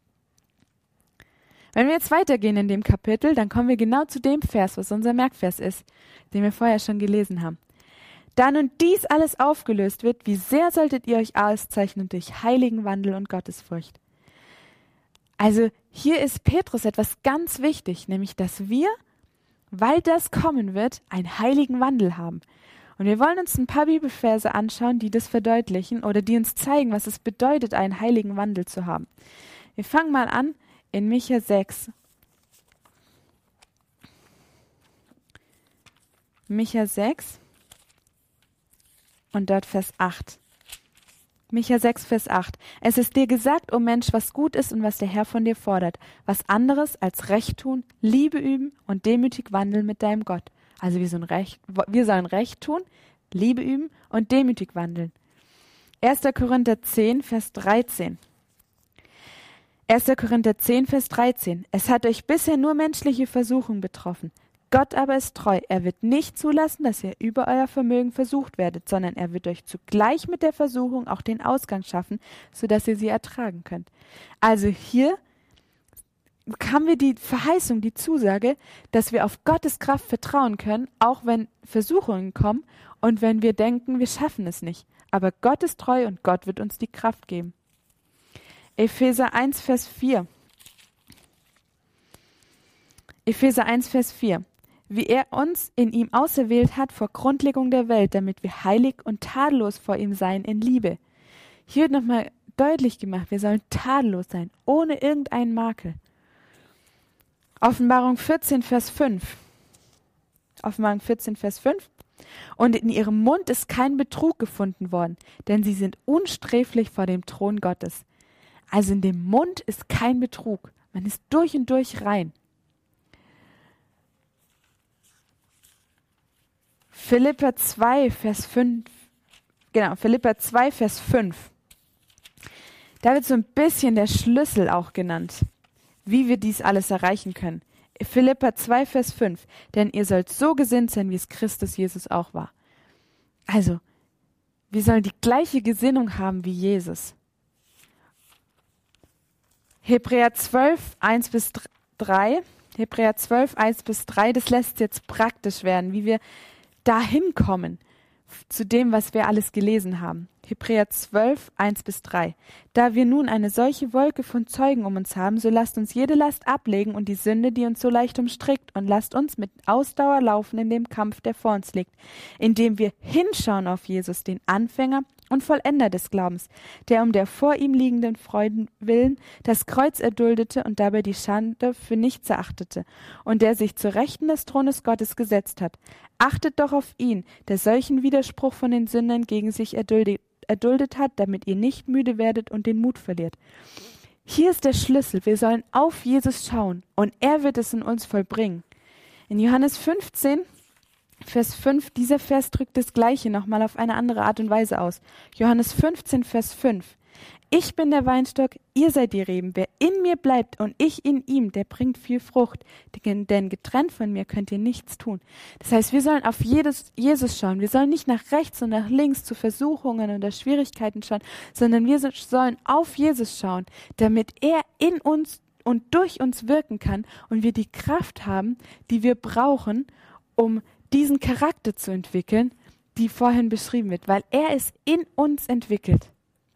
Wenn wir jetzt weitergehen in dem Kapitel, dann kommen wir genau zu dem Vers, was unser Merkvers ist, den wir vorher schon gelesen haben. Da nun dies alles aufgelöst wird, wie sehr solltet ihr euch auszeichnen durch heiligen Wandel und Gottesfurcht. Also hier ist Petrus etwas ganz wichtig, nämlich dass wir, weil das kommen wird, einen heiligen Wandel haben. Und wir wollen uns ein paar Bibelverse anschauen, die das verdeutlichen oder die uns zeigen, was es bedeutet, einen heiligen Wandel zu haben. Wir fangen mal an in Micha sechs. Micha sechs. Und dort Vers acht. Micha sechs, Vers acht. Es ist dir gesagt, o Mensch, was gut ist und was der Herr von dir fordert. Was anderes als Recht tun, Liebe üben und demütig wandeln mit deinem Gott. Also wir sollen Recht, wir sollen Recht tun, Liebe üben und demütig wandeln. erster Korinther zehn, Vers dreizehn. erster Korinther zehn, Vers dreizehn. Es hat euch bisher nur menschliche Versuchung betroffen. Gott aber ist treu, er wird nicht zulassen, dass ihr über euer Vermögen versucht werdet, sondern er wird euch zugleich mit der Versuchung auch den Ausgang schaffen, sodass ihr sie ertragen könnt. Also hier haben wir die Verheißung, die Zusage, dass wir auf Gottes Kraft vertrauen können, auch wenn Versuchungen kommen und wenn wir denken, wir schaffen es nicht. Aber Gott ist treu und Gott wird uns die Kraft geben. Epheser eins, Vers vier. Epheser eins, Vers vier. Wie er uns in ihm auserwählt hat vor Grundlegung der Welt, damit wir heilig und tadellos vor ihm seien in Liebe. Hier wird nochmal deutlich gemacht, wir sollen tadellos sein, ohne irgendeinen Makel. Offenbarung vierzehn, Vers fünf. Offenbarung vierzehn, Vers fünf. Und in ihrem Mund ist kein Betrug gefunden worden, denn sie sind unsträflich vor dem Thron Gottes. Also in dem Mund ist kein Betrug, man ist durch und durch rein. Philipper zwei, Vers fünf. Genau, Philipper zwei, Vers fünf. Da wird so ein bisschen der Schlüssel auch genannt, wie wir dies alles erreichen können. Philipper zwei, Vers fünf. Denn ihr sollt so gesinnt sein, wie es Christus Jesus auch war. Also, wir sollen die gleiche Gesinnung haben wie Jesus. Hebräer zwölf, eins bis drei. Hebräer zwölf, eins bis drei. Das lässt jetzt praktisch werden, wie wir dahin kommen, zu dem, was wir alles gelesen haben. Hebräer zwölf, eins bis drei. Da wir nun eine solche Wolke von Zeugen um uns haben, so lasst uns jede Last ablegen und die Sünde, die uns so leicht umstrickt, und lasst uns mit Ausdauer laufen in dem Kampf, der vor uns liegt, indem wir hinschauen auf Jesus, den Anfänger und Vollender des Glaubens, der um der vor ihm liegenden Freuden willen das Kreuz erduldete und dabei die Schande für nichts erachtete, und der sich zur Rechten des Thrones Gottes gesetzt hat. Achtet doch auf ihn, der solchen Widerspruch von den Sündern gegen sich erduldet, erduldet hat, damit ihr nicht müde werdet und den Mut verliert. Hier ist der Schlüssel. Wir sollen auf Jesus schauen und er wird es in uns vollbringen. In Johannes fünfzehn, Vers fünf, dieser Vers drückt das Gleiche nochmal auf eine andere Art und Weise aus. Johannes fünfzehn, Vers fünf. Ich bin der Weinstock, ihr seid die Reben. Wer in mir bleibt und ich in ihm, der bringt viel Frucht. Denn getrennt von mir könnt ihr nichts tun. Das heißt, wir sollen auf jedes, Jesus schauen. Wir sollen nicht nach rechts und nach links zu Versuchungen oder Schwierigkeiten schauen, sondern wir sollen auf Jesus schauen, damit er in uns und durch uns wirken kann und wir die Kraft haben, die wir brauchen, um diesen Charakter zu entwickeln, die vorhin beschrieben wird, weil er es in uns entwickelt.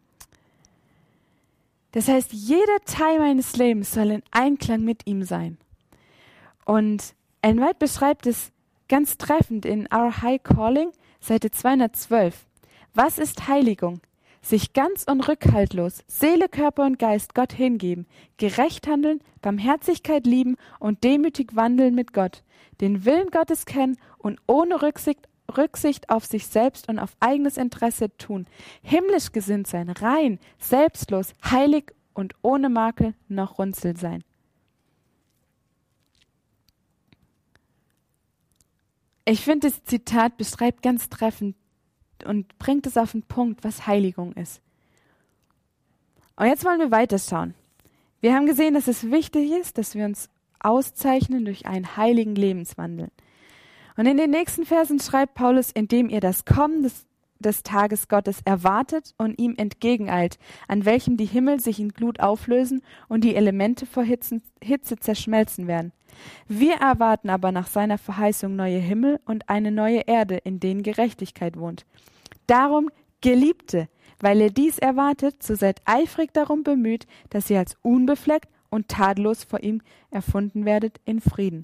Das heißt, jeder Teil meines Lebens soll in Einklang mit ihm sein. Und Ellen White beschreibt es ganz treffend in Our High Calling, Seite zweihundertzwölf. Was ist Heiligung? Sich ganz und rückhaltlos, Seele, Körper und Geist Gott hingeben, gerecht handeln, Barmherzigkeit lieben und demütig wandeln mit Gott, den Willen Gottes kennen und ohne Rücksicht Rücksicht auf sich selbst und auf eigenes Interesse tun, himmlisch gesinnt sein, rein, selbstlos, heilig und ohne Makel noch Runzel sein. Ich finde, das Zitat beschreibt ganz treffend und bringt es auf den Punkt, was Heiligung ist. Und jetzt wollen wir weiterschauen. Wir haben gesehen, dass es wichtig ist, dass wir uns auszeichnen durch einen heiligen Lebenswandel. Und in den nächsten Versen schreibt Paulus, indem ihr das Kommen des, des Tages Gottes erwartet und ihm entgegeneilt, an welchem die Himmel sich in Glut auflösen und die Elemente vor Hitze, Hitze zerschmelzen werden. Wir erwarten aber nach seiner Verheißung neue Himmel und eine neue Erde, in denen Gerechtigkeit wohnt. Darum, Geliebte, weil ihr dies erwartet, so seid eifrig darum bemüht, dass ihr als unbefleckt und tadellos vor ihm erfunden werdet in Frieden.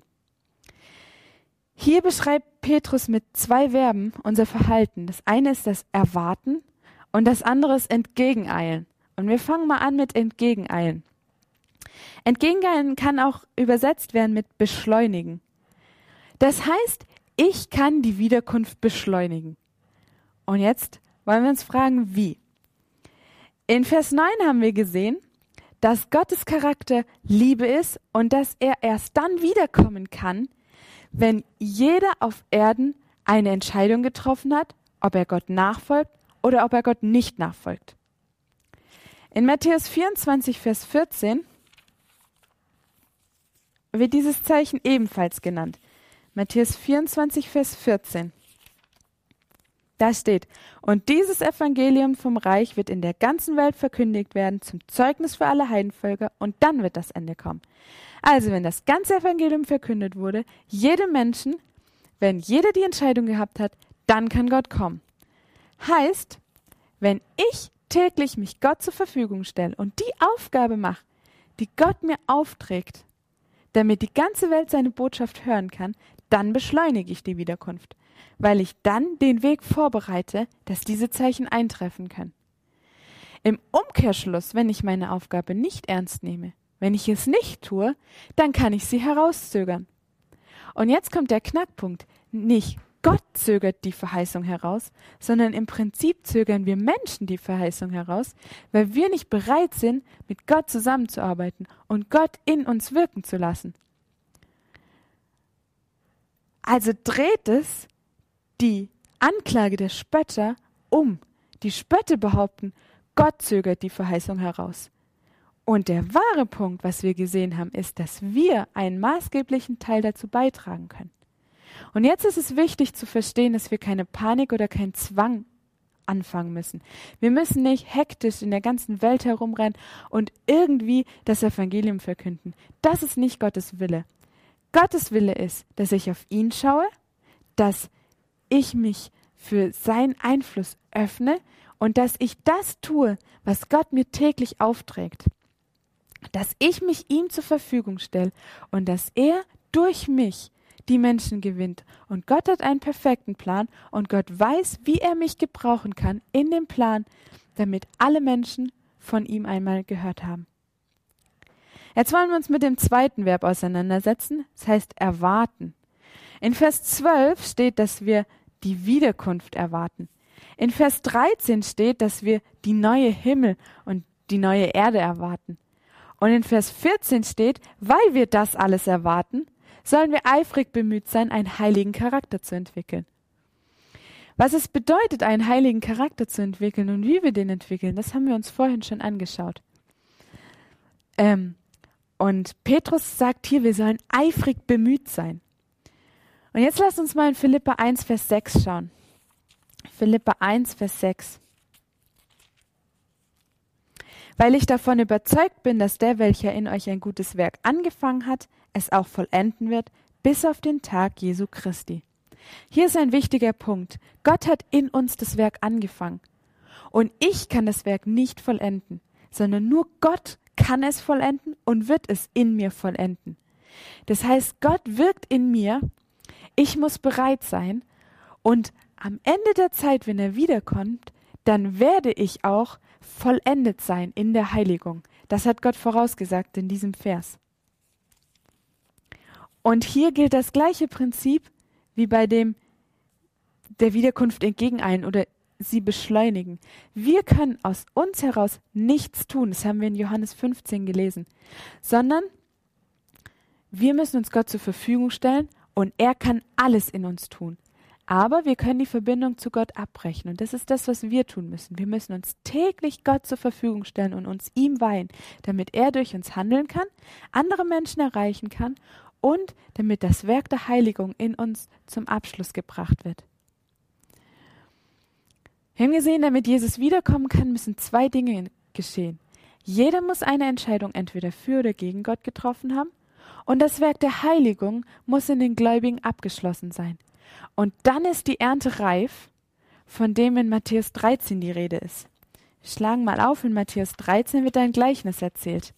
Hier beschreibt Petrus mit zwei Verben unser Verhalten. Das eine ist das Erwarten und das andere ist Entgegeneilen. Und wir fangen mal an mit Entgegeneilen. Entgegeneilen kann auch übersetzt werden mit beschleunigen. Das heißt, ich kann die Wiederkunft beschleunigen. Und jetzt wollen wir uns fragen, wie. In Vers neun haben wir gesehen, dass Gottes Charakter Liebe ist und dass er erst dann wiederkommen kann, wenn jeder auf Erden eine Entscheidung getroffen hat, ob er Gott nachfolgt oder ob er Gott nicht nachfolgt. In Matthäus vierundzwanzig, Vers vierzehn wird dieses Zeichen ebenfalls genannt. Matthäus vierundzwanzig, Vers vierzehn. Da steht, und dieses Evangelium vom Reich wird in der ganzen Welt verkündigt werden zum Zeugnis für alle Heidenvölker und dann wird das Ende kommen. Also wenn das ganze Evangelium verkündet wurde, jedem Menschen, wenn jeder die Entscheidung gehabt hat, dann kann Gott kommen. Heißt, wenn ich täglich mich Gott zur Verfügung stelle und die Aufgabe mache, die Gott mir aufträgt, damit die ganze Welt seine Botschaft hören kann, dann beschleunige ich die Wiederkunft, weil ich dann den Weg vorbereite, dass diese Zeichen eintreffen können. Im Umkehrschluss, wenn ich meine Aufgabe nicht ernst nehme, wenn ich es nicht tue, dann kann ich sie herauszögern. Und jetzt kommt der Knackpunkt. Nicht Gott zögert die Verheißung heraus, sondern im Prinzip zögern wir Menschen die Verheißung heraus, weil wir nicht bereit sind, mit Gott zusammenzuarbeiten und Gott in uns wirken zu lassen. Also dreht es die Anklage der Spötter um. Die Spötter behaupten, Gott zögert die Verheißung heraus. Und der wahre Punkt, was wir gesehen haben, ist, dass wir einen maßgeblichen Teil dazu beitragen können. Und jetzt ist es wichtig zu verstehen, dass wir keine Panik oder keinen Zwang anfangen müssen. Wir müssen nicht hektisch in der ganzen Welt herumrennen und irgendwie das Evangelium verkünden. Das ist nicht Gottes Wille. Gottes Wille ist, dass ich auf ihn schaue, dass ich mich für seinen Einfluss öffne und dass ich das tue, was Gott mir täglich aufträgt. Dass ich mich ihm zur Verfügung stelle und dass er durch mich die Menschen gewinnt. Und Gott hat einen perfekten Plan und Gott weiß, wie er mich gebrauchen kann in dem Plan, damit alle Menschen von ihm einmal gehört haben. Jetzt wollen wir uns mit dem zweiten Verb auseinandersetzen, das heißt erwarten. In Vers zwölf steht, dass wir die Wiederkunft erwarten. In Vers dreizehn steht, dass wir die neue Himmel und die neue Erde erwarten. Und in Vers vierzehn steht, weil wir das alles erwarten, sollen wir eifrig bemüht sein, einen heiligen Charakter zu entwickeln. Was es bedeutet, einen heiligen Charakter zu entwickeln und wie wir den entwickeln, das haben wir uns vorhin schon angeschaut. Ähm, und Petrus sagt hier, wir sollen eifrig bemüht sein. Und jetzt lasst uns mal in Philipper eins, Vers sechs schauen. Philipper eins, Vers sechs. Weil ich davon überzeugt bin, dass der, welcher in euch ein gutes Werk angefangen hat, es auch vollenden wird, bis auf den Tag Jesu Christi. Hier ist ein wichtiger Punkt. Gott hat in uns das Werk angefangen. Und ich kann das Werk nicht vollenden, sondern nur Gott kann es vollenden und wird es in mir vollenden. Das heißt, Gott wirkt in mir, ich muss bereit sein und am Ende der Zeit, wenn er wiederkommt, dann werde ich auch vollendet sein in der Heiligung. Das hat Gott vorausgesagt in diesem Vers. Und hier gilt das gleiche Prinzip wie bei dem der Wiederkunft entgegeneilen oder sie beschleunigen. Wir können aus uns heraus nichts tun, das haben wir in Johannes fünfzehn gelesen, sondern wir müssen uns Gott zur Verfügung stellen und er kann alles in uns tun. Aber wir können die Verbindung zu Gott abbrechen und das ist das, was wir tun müssen. Wir müssen uns täglich Gott zur Verfügung stellen und uns ihm weihen, damit er durch uns handeln kann, andere Menschen erreichen kann und damit das Werk der Heiligung in uns zum Abschluss gebracht wird. Wir haben gesehen, damit Jesus wiederkommen kann, müssen zwei Dinge geschehen. Jeder muss eine Entscheidung entweder für oder gegen Gott getroffen haben und das Werk der Heiligung muss in den Gläubigen abgeschlossen sein. Und dann ist die Ernte reif, von dem in Matthäus dreizehn die Rede ist. Wir schlagen mal auf, in Matthäus dreizehn wird ein Gleichnis erzählt.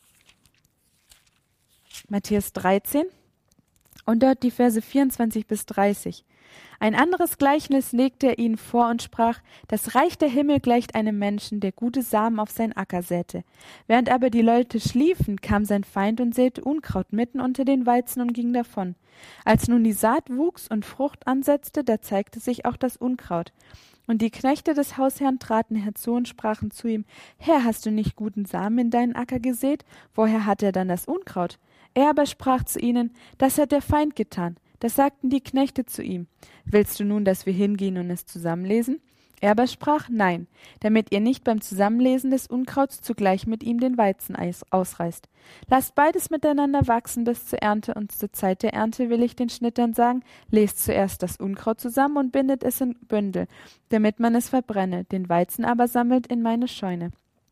Matthäus dreizehn und dort die Verse vierundzwanzig bis dreißig. Ein anderes Gleichnis legte er ihnen vor und sprach, das Reich der Himmel gleicht einem Menschen, der gute Samen auf sein Acker säte. Während aber die Leute schliefen, kam sein Feind und säte Unkraut mitten unter den Weizen und ging davon. Als nun die Saat wuchs und Frucht ansetzte, da zeigte sich auch das Unkraut. Und die Knechte des Hausherrn traten herzu und sprachen zu ihm, Herr, hast du nicht guten Samen in deinen Acker gesät? Woher hat er dann das Unkraut? Er aber sprach zu ihnen, das hat der Feind getan. Das sagten die Knechte zu ihm. Willst du nun, dass wir hingehen und es zusammenlesen? Er aber sprach, nein, damit ihr nicht beim Zusammenlesen des Unkrauts zugleich mit ihm den Weizen ausreißt. Lasst beides miteinander wachsen bis zur Ernte, und zur Zeit der Ernte will ich den Schnittern sagen, lest zuerst das Unkraut zusammen und bindet es in Bündel, damit man es verbrenne, den Weizen aber sammelt in meine Scheune.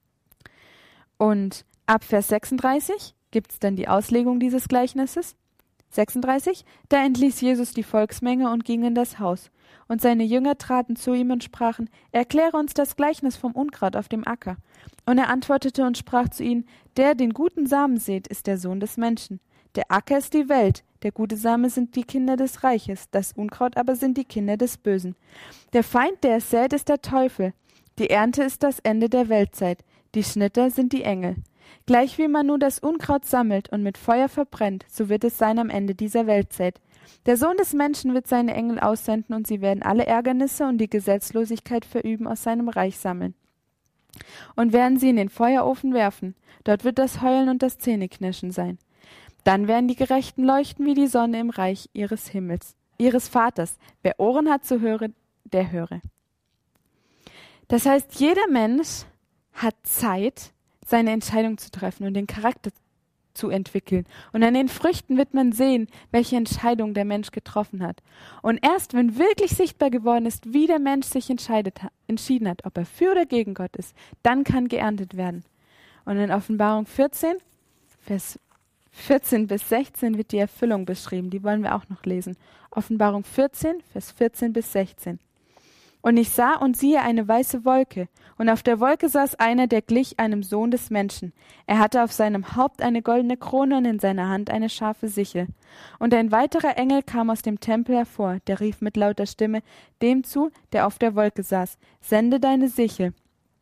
Und ab Vers sechsunddreißig gibt es dann die Auslegung dieses Gleichnisses. sechsunddreißig. Da entließ Jesus die Volksmenge und ging in das Haus. Und seine Jünger traten zu ihm und sprachen, erkläre uns das Gleichnis vom Unkraut auf dem Acker. Und er antwortete und sprach zu ihnen, der den guten Samen sät, ist der Sohn des Menschen. Der Acker ist die Welt, der gute Same sind die Kinder des Reiches, das Unkraut aber sind die Kinder des Bösen. Der Feind, der es sät, ist der Teufel. Die Ernte ist das Ende der Weltzeit. Die Schnitter sind die Engel. Gleich wie man nun das Unkraut sammelt und mit Feuer verbrennt, so wird es sein am Ende dieser Weltzeit. Der Sohn des Menschen wird seine Engel aussenden, und sie werden alle Ärgernisse und die Gesetzlosigkeit verüben aus seinem Reich sammeln. Und werden sie in den Feuerofen werfen, dort wird das Heulen und das Zähneknirschen sein. Dann werden die Gerechten leuchten wie die Sonne im Reich ihres Himmels, ihres Vaters. Wer Ohren hat zu hören, der höre. Das heißt, jeder Mensch hat Zeit, seine Entscheidung zu treffen und den Charakter zu entwickeln. Und an den Früchten wird man sehen, welche Entscheidung der Mensch getroffen hat. Und erst wenn wirklich sichtbar geworden ist, wie der Mensch sich entscheidet, entschieden hat, ob er für oder gegen Gott ist, dann kann geerntet werden. Und in Offenbarung vierzehn, Vers vierzehn bis sechzehn wird die Erfüllung beschrieben. Die wollen wir auch noch lesen. Offenbarung vierzehn, Vers vierzehn bis sechzehn. Und ich sah und siehe eine weiße Wolke, und auf der Wolke saß einer, der glich einem Sohn des Menschen. Er hatte auf seinem Haupt eine goldene Krone und in seiner Hand eine scharfe Sichel. Und ein weiterer Engel kam aus dem Tempel hervor, der rief mit lauter Stimme dem zu, der auf der Wolke saß: Sende deine Sichel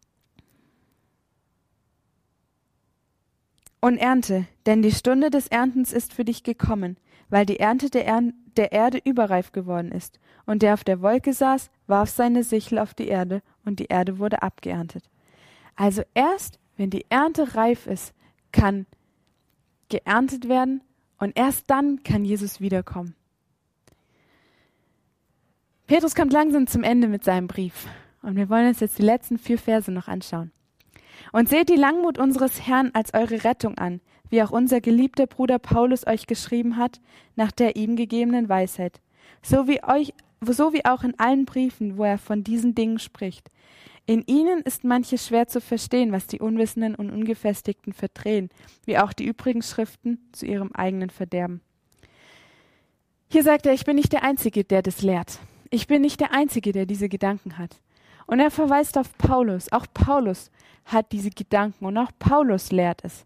und ernte, denn die Stunde des Erntens ist für dich gekommen, weil die Ernte der, er- der Erde überreif geworden ist. Und der auf der Wolke saß, warf seine Sichel auf die Erde, und die Erde wurde abgeerntet. Also erst, wenn die Ernte reif ist, kann geerntet werden, und erst dann kann Jesus wiederkommen. Petrus kommt langsam zum Ende mit seinem Brief, und wir wollen uns jetzt die letzten vier Verse noch anschauen. Und seht die Langmut unseres Herrn als eure Rettung an, wie auch unser geliebter Bruder Paulus euch geschrieben hat, nach der ihm gegebenen Weisheit. So wie euch, so wie auch in allen Briefen, wo er von diesen Dingen spricht. In ihnen ist manches schwer zu verstehen, was die Unwissenden und Ungefestigten verdrehen, wie auch die übrigen Schriften zu ihrem eigenen Verderben. Hier sagt er, ich bin nicht der Einzige, der das lehrt. Ich bin nicht der Einzige, der diese Gedanken hat. Und er verweist auf Paulus. Auch Paulus hat diese Gedanken und auch Paulus lehrt es.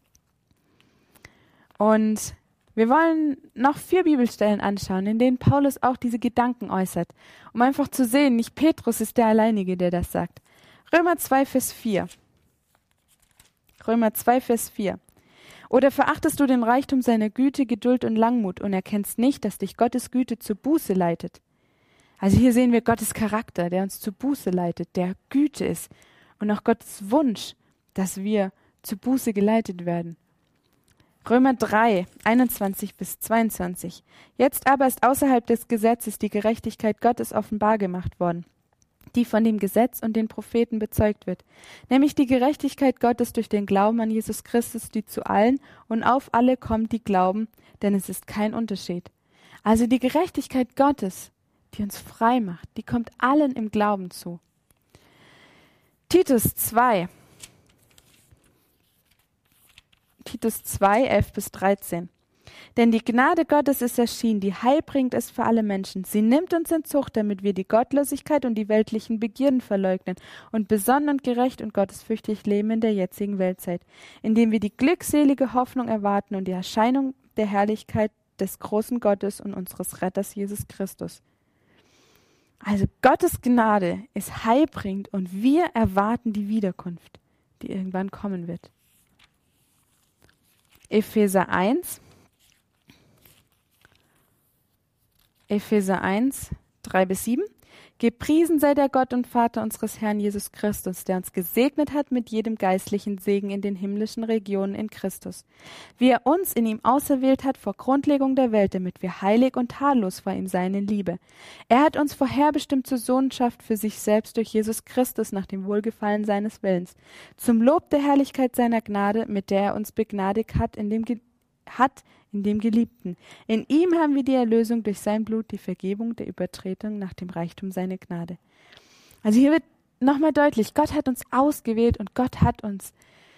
Und wir wollen noch vier Bibelstellen anschauen, in denen Paulus auch diese Gedanken äußert, um einfach zu sehen, nicht Petrus ist der Alleinige, der das sagt. Römer zwei, Vers vier. Römer zwei, Vers vier. Oder verachtest du den Reichtum seiner Güte, Geduld und Langmut und erkennst nicht, dass dich Gottes Güte zur Buße leitet? Also hier sehen wir Gottes Charakter, der uns zur Buße leitet, der Güte ist, und auch Gottes Wunsch, dass wir zur Buße geleitet werden. Römer drei, einundzwanzig bis zweiundzwanzig. Jetzt aber ist außerhalb des Gesetzes die Gerechtigkeit Gottes offenbar gemacht worden, die von dem Gesetz und den Propheten bezeugt wird, nämlich die Gerechtigkeit Gottes durch den Glauben an Jesus Christus, die zu allen und auf alle kommt, die glauben, denn es ist kein Unterschied. Also die Gerechtigkeit Gottes, die uns frei macht, die kommt allen im Glauben zu. Titus zwei, Titus zwei, elf bis dreizehn. Denn die Gnade Gottes ist erschienen, die Heil bringt es für alle Menschen. Sie nimmt uns in Zucht, damit wir die Gottlosigkeit und die weltlichen Begierden verleugnen und besonnen und gerecht und gottesfürchtig leben in der jetzigen Weltzeit, indem wir die glückselige Hoffnung erwarten und die Erscheinung der Herrlichkeit des großen Gottes und unseres Retters Jesus Christus. Also Gottes Gnade ist heilbringend und wir erwarten die Wiederkunft, die irgendwann kommen wird. Epheser eins, Epheser eins, drei bis sieben. Gepriesen sei der Gott und Vater unseres Herrn Jesus Christus, der uns gesegnet hat mit jedem geistlichen Segen in den himmlischen Regionen in Christus, wie er uns in ihm auserwählt hat vor Grundlegung der Welt, damit wir heilig und tadellos vor ihm seien in Liebe. Er hat uns vorherbestimmt zur Sohnschaft für sich selbst durch Jesus Christus nach dem Wohlgefallen seines Willens, zum Lob der Herrlichkeit seiner Gnade, mit der er uns begnadigt hat in dem Ge- hat in dem Geliebten. In ihm haben wir die Erlösung durch sein Blut, die Vergebung der Übertretung nach dem Reichtum seiner Gnade. Also hier wird nochmal deutlich, Gott hat uns ausgewählt und Gott hat uns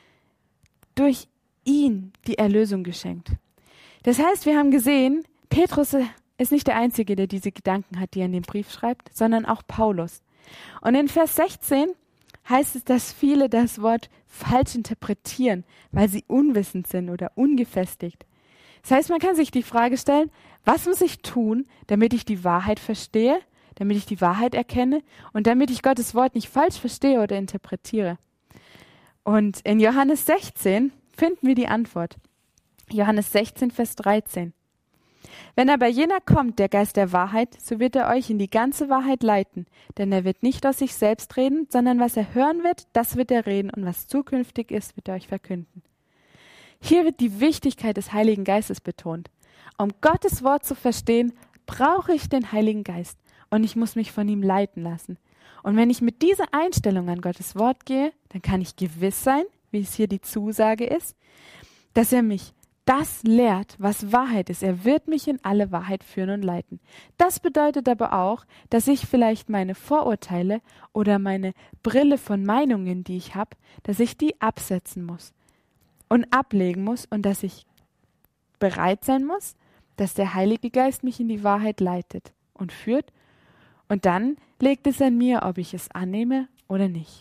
durch ihn die Erlösung geschenkt. Das heißt, wir haben gesehen, Petrus ist nicht der Einzige, der diese Gedanken hat, die er in dem Brief schreibt, sondern auch Paulus. Und in Vers sechzehn heißt es, dass viele das Wort falsch interpretieren, weil sie unwissend sind oder ungefestigt. Das heißt, man kann sich die Frage stellen, was muss ich tun, damit ich die Wahrheit verstehe, damit ich die Wahrheit erkenne und damit ich Gottes Wort nicht falsch verstehe oder interpretiere? Und in Johannes sechzehn finden wir die Antwort. Johannes sechzehn, Vers dreizehn. Wenn aber jener kommt, der Geist der Wahrheit, so wird er euch in die ganze Wahrheit leiten, denn er wird nicht aus sich selbst reden, sondern was er hören wird, das wird er reden, und was zukünftig ist, wird er euch verkünden. Hier wird die Wichtigkeit des Heiligen Geistes betont. Um Gottes Wort zu verstehen, brauche ich den Heiligen Geist und ich muss mich von ihm leiten lassen. Und wenn ich mit dieser Einstellung an Gottes Wort gehe, dann kann ich gewiss sein, wie es hier die Zusage ist, dass er mich das lehrt, was Wahrheit ist. Er wird mich in alle Wahrheit führen und leiten. Das bedeutet aber auch, dass ich vielleicht meine Vorurteile oder meine Brille von Meinungen, die ich habe, dass ich die absetzen muss und ablegen muss und dass ich bereit sein muss, dass der Heilige Geist mich in die Wahrheit leitet und führt Und dann liegt es an mir, ob ich es annehme oder nicht.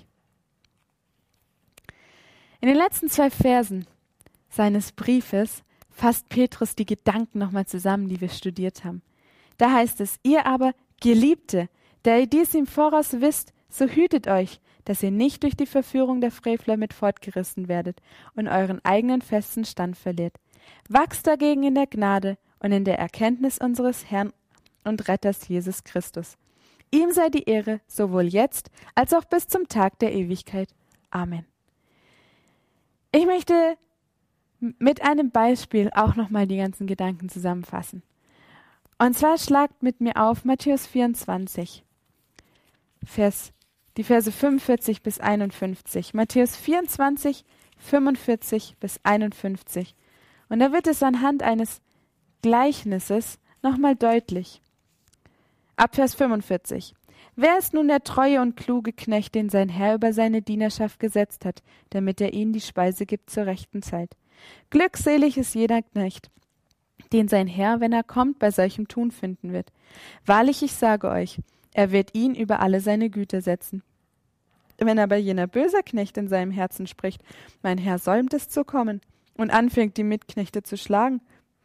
In den letzten zwei Versen seines Briefes fasst Petrus die Gedanken nochmal zusammen, die wir studiert haben. Da heißt es, ihr aber, Geliebte, da ihr dies im Voraus wisst, so hütet euch, dass ihr nicht durch die Verführung der Frevler mit fortgerissen werdet und euren eigenen festen Stand verliert. Wachst dagegen in der Gnade und in der Erkenntnis unseres Herrn und Retters Jesus Christus. Ihm sei die Ehre, sowohl jetzt als auch bis zum Tag der Ewigkeit. Amen. Ich möchte mit einem Beispiel auch nochmal die ganzen Gedanken zusammenfassen. Und zwar schlagt mit mir auf Matthäus vierundzwanzig, Vers, die Verse fünfundvierzig bis einundfünfzig. Matthäus vierundzwanzig, fünfundvierzig bis einundfünfzig. Und da wird es anhand eines Gleichnisses nochmal deutlich. Ab Vers fünfundvierzig. Wer ist nun der treue und kluge Knecht, den sein Herr über seine Dienerschaft gesetzt hat, damit er ihnen die Speise gibt zur rechten Zeit? Glückselig ist jeder Knecht, den sein Herr, wenn er kommt, bei solchem Tun finden wird. Wahrlich, ich sage euch, er wird ihn über alle seine Güter setzen. Wenn aber jener böser Knecht in seinem Herzen spricht, mein Herr säumt es zu kommen, und anfängt, die Mitknechte zu schlagen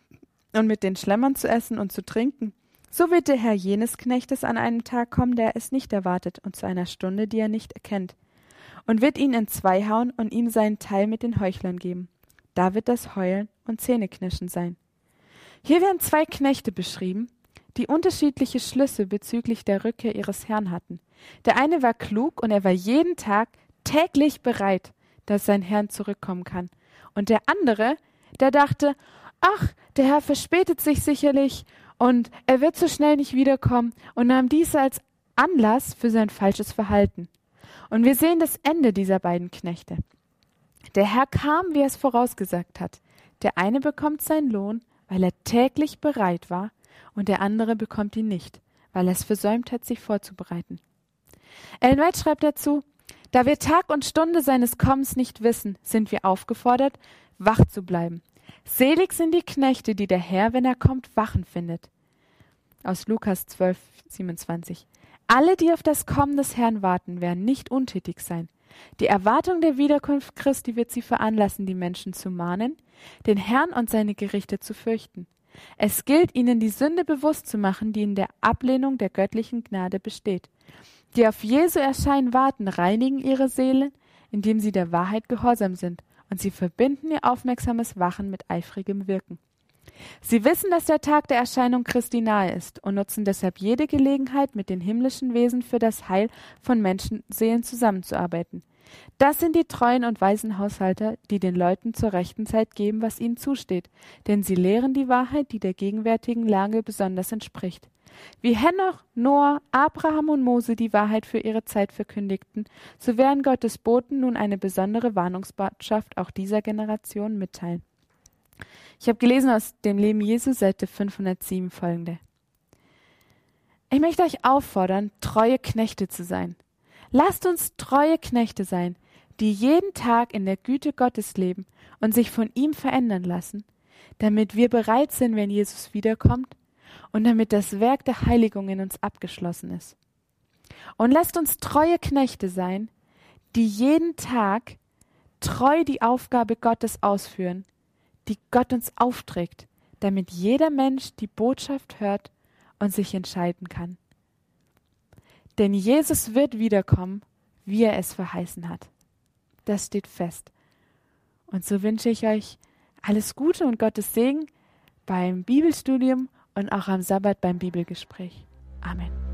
und mit den Schlemmern zu essen und zu trinken, so wird der Herr jenes Knechtes an einem Tag kommen, der es nicht erwartet, und zu einer Stunde, die er nicht erkennt, und wird ihn entzwei hauen und ihm seinen Teil mit den Heuchlern geben. Da wird das Heulen und Zähneknirschen sein. Hier werden zwei Knechte beschrieben, die unterschiedliche Schlüsse bezüglich der Rückkehr ihres Herrn hatten. Der eine war klug und er war jeden Tag täglich bereit, dass sein Herr zurückkommen kann. Und der andere, der dachte, ach, der Herr verspätet sich sicherlich und er wird so schnell nicht wiederkommen, und nahm dies als Anlass für sein falsches Verhalten. Und wir sehen das Ende dieser beiden Knechte. Der Herr kam, wie er es vorausgesagt hat. Der eine bekommt seinen Lohn, weil er täglich bereit war, und der andere bekommt ihn nicht, weil er es versäumt hat, sich vorzubereiten. Ellen White schreibt dazu, da wir Tag und Stunde seines Kommens nicht wissen, sind wir aufgefordert, wach zu bleiben. Selig sind die Knechte, die der Herr, wenn er kommt, wachen findet. Aus Lukas zwölf, siebenundzwanzig. Alle, die auf das Kommen des Herrn warten, werden nicht untätig sein. Die Erwartung der Wiederkunft Christi wird sie veranlassen, die Menschen zu mahnen, den Herrn und seine Gerichte zu fürchten. Es gilt, ihnen die Sünde bewusst zu machen, die in der Ablehnung der göttlichen Gnade besteht. Die auf Jesu Erscheinen warten, reinigen ihre Seelen, indem sie der Wahrheit gehorsam sind, und sie verbinden ihr aufmerksames Wachen mit eifrigem Wirken. Sie wissen, dass der Tag der Erscheinung Christi nahe ist und nutzen deshalb jede Gelegenheit, mit den himmlischen Wesen für das Heil von Menschenseelen zusammenzuarbeiten. Das sind die treuen und weisen Haushalter, die den Leuten zur rechten Zeit geben, was ihnen zusteht, denn sie lehren die Wahrheit, die der gegenwärtigen Lage besonders entspricht. Wie Henoch, Noah, Abraham und Mose die Wahrheit für ihre Zeit verkündigten, so werden Gottes Boten nun eine besondere Warnungsbotschaft auch dieser Generation mitteilen. Ich habe gelesen aus dem Leben Jesu, Seite fünfhundertsieben folgende. Ich möchte euch auffordern, treue Knechte zu sein. Lasst uns treue Knechte sein, die jeden Tag in der Güte Gottes leben und sich von ihm verändern lassen, damit wir bereit sind, wenn Jesus wiederkommt, und damit das Werk der Heiligung in uns abgeschlossen ist. Und lasst uns treue Knechte sein, die jeden Tag treu die Aufgabe Gottes ausführen, die Gott uns aufträgt, damit jeder Mensch die Botschaft hört und sich entscheiden kann. Denn Jesus wird wiederkommen, wie er es verheißen hat. Das steht fest. Und so wünsche ich euch alles Gute und Gottes Segen beim Bibelstudium und auch am Sabbat beim Bibelgespräch. Amen.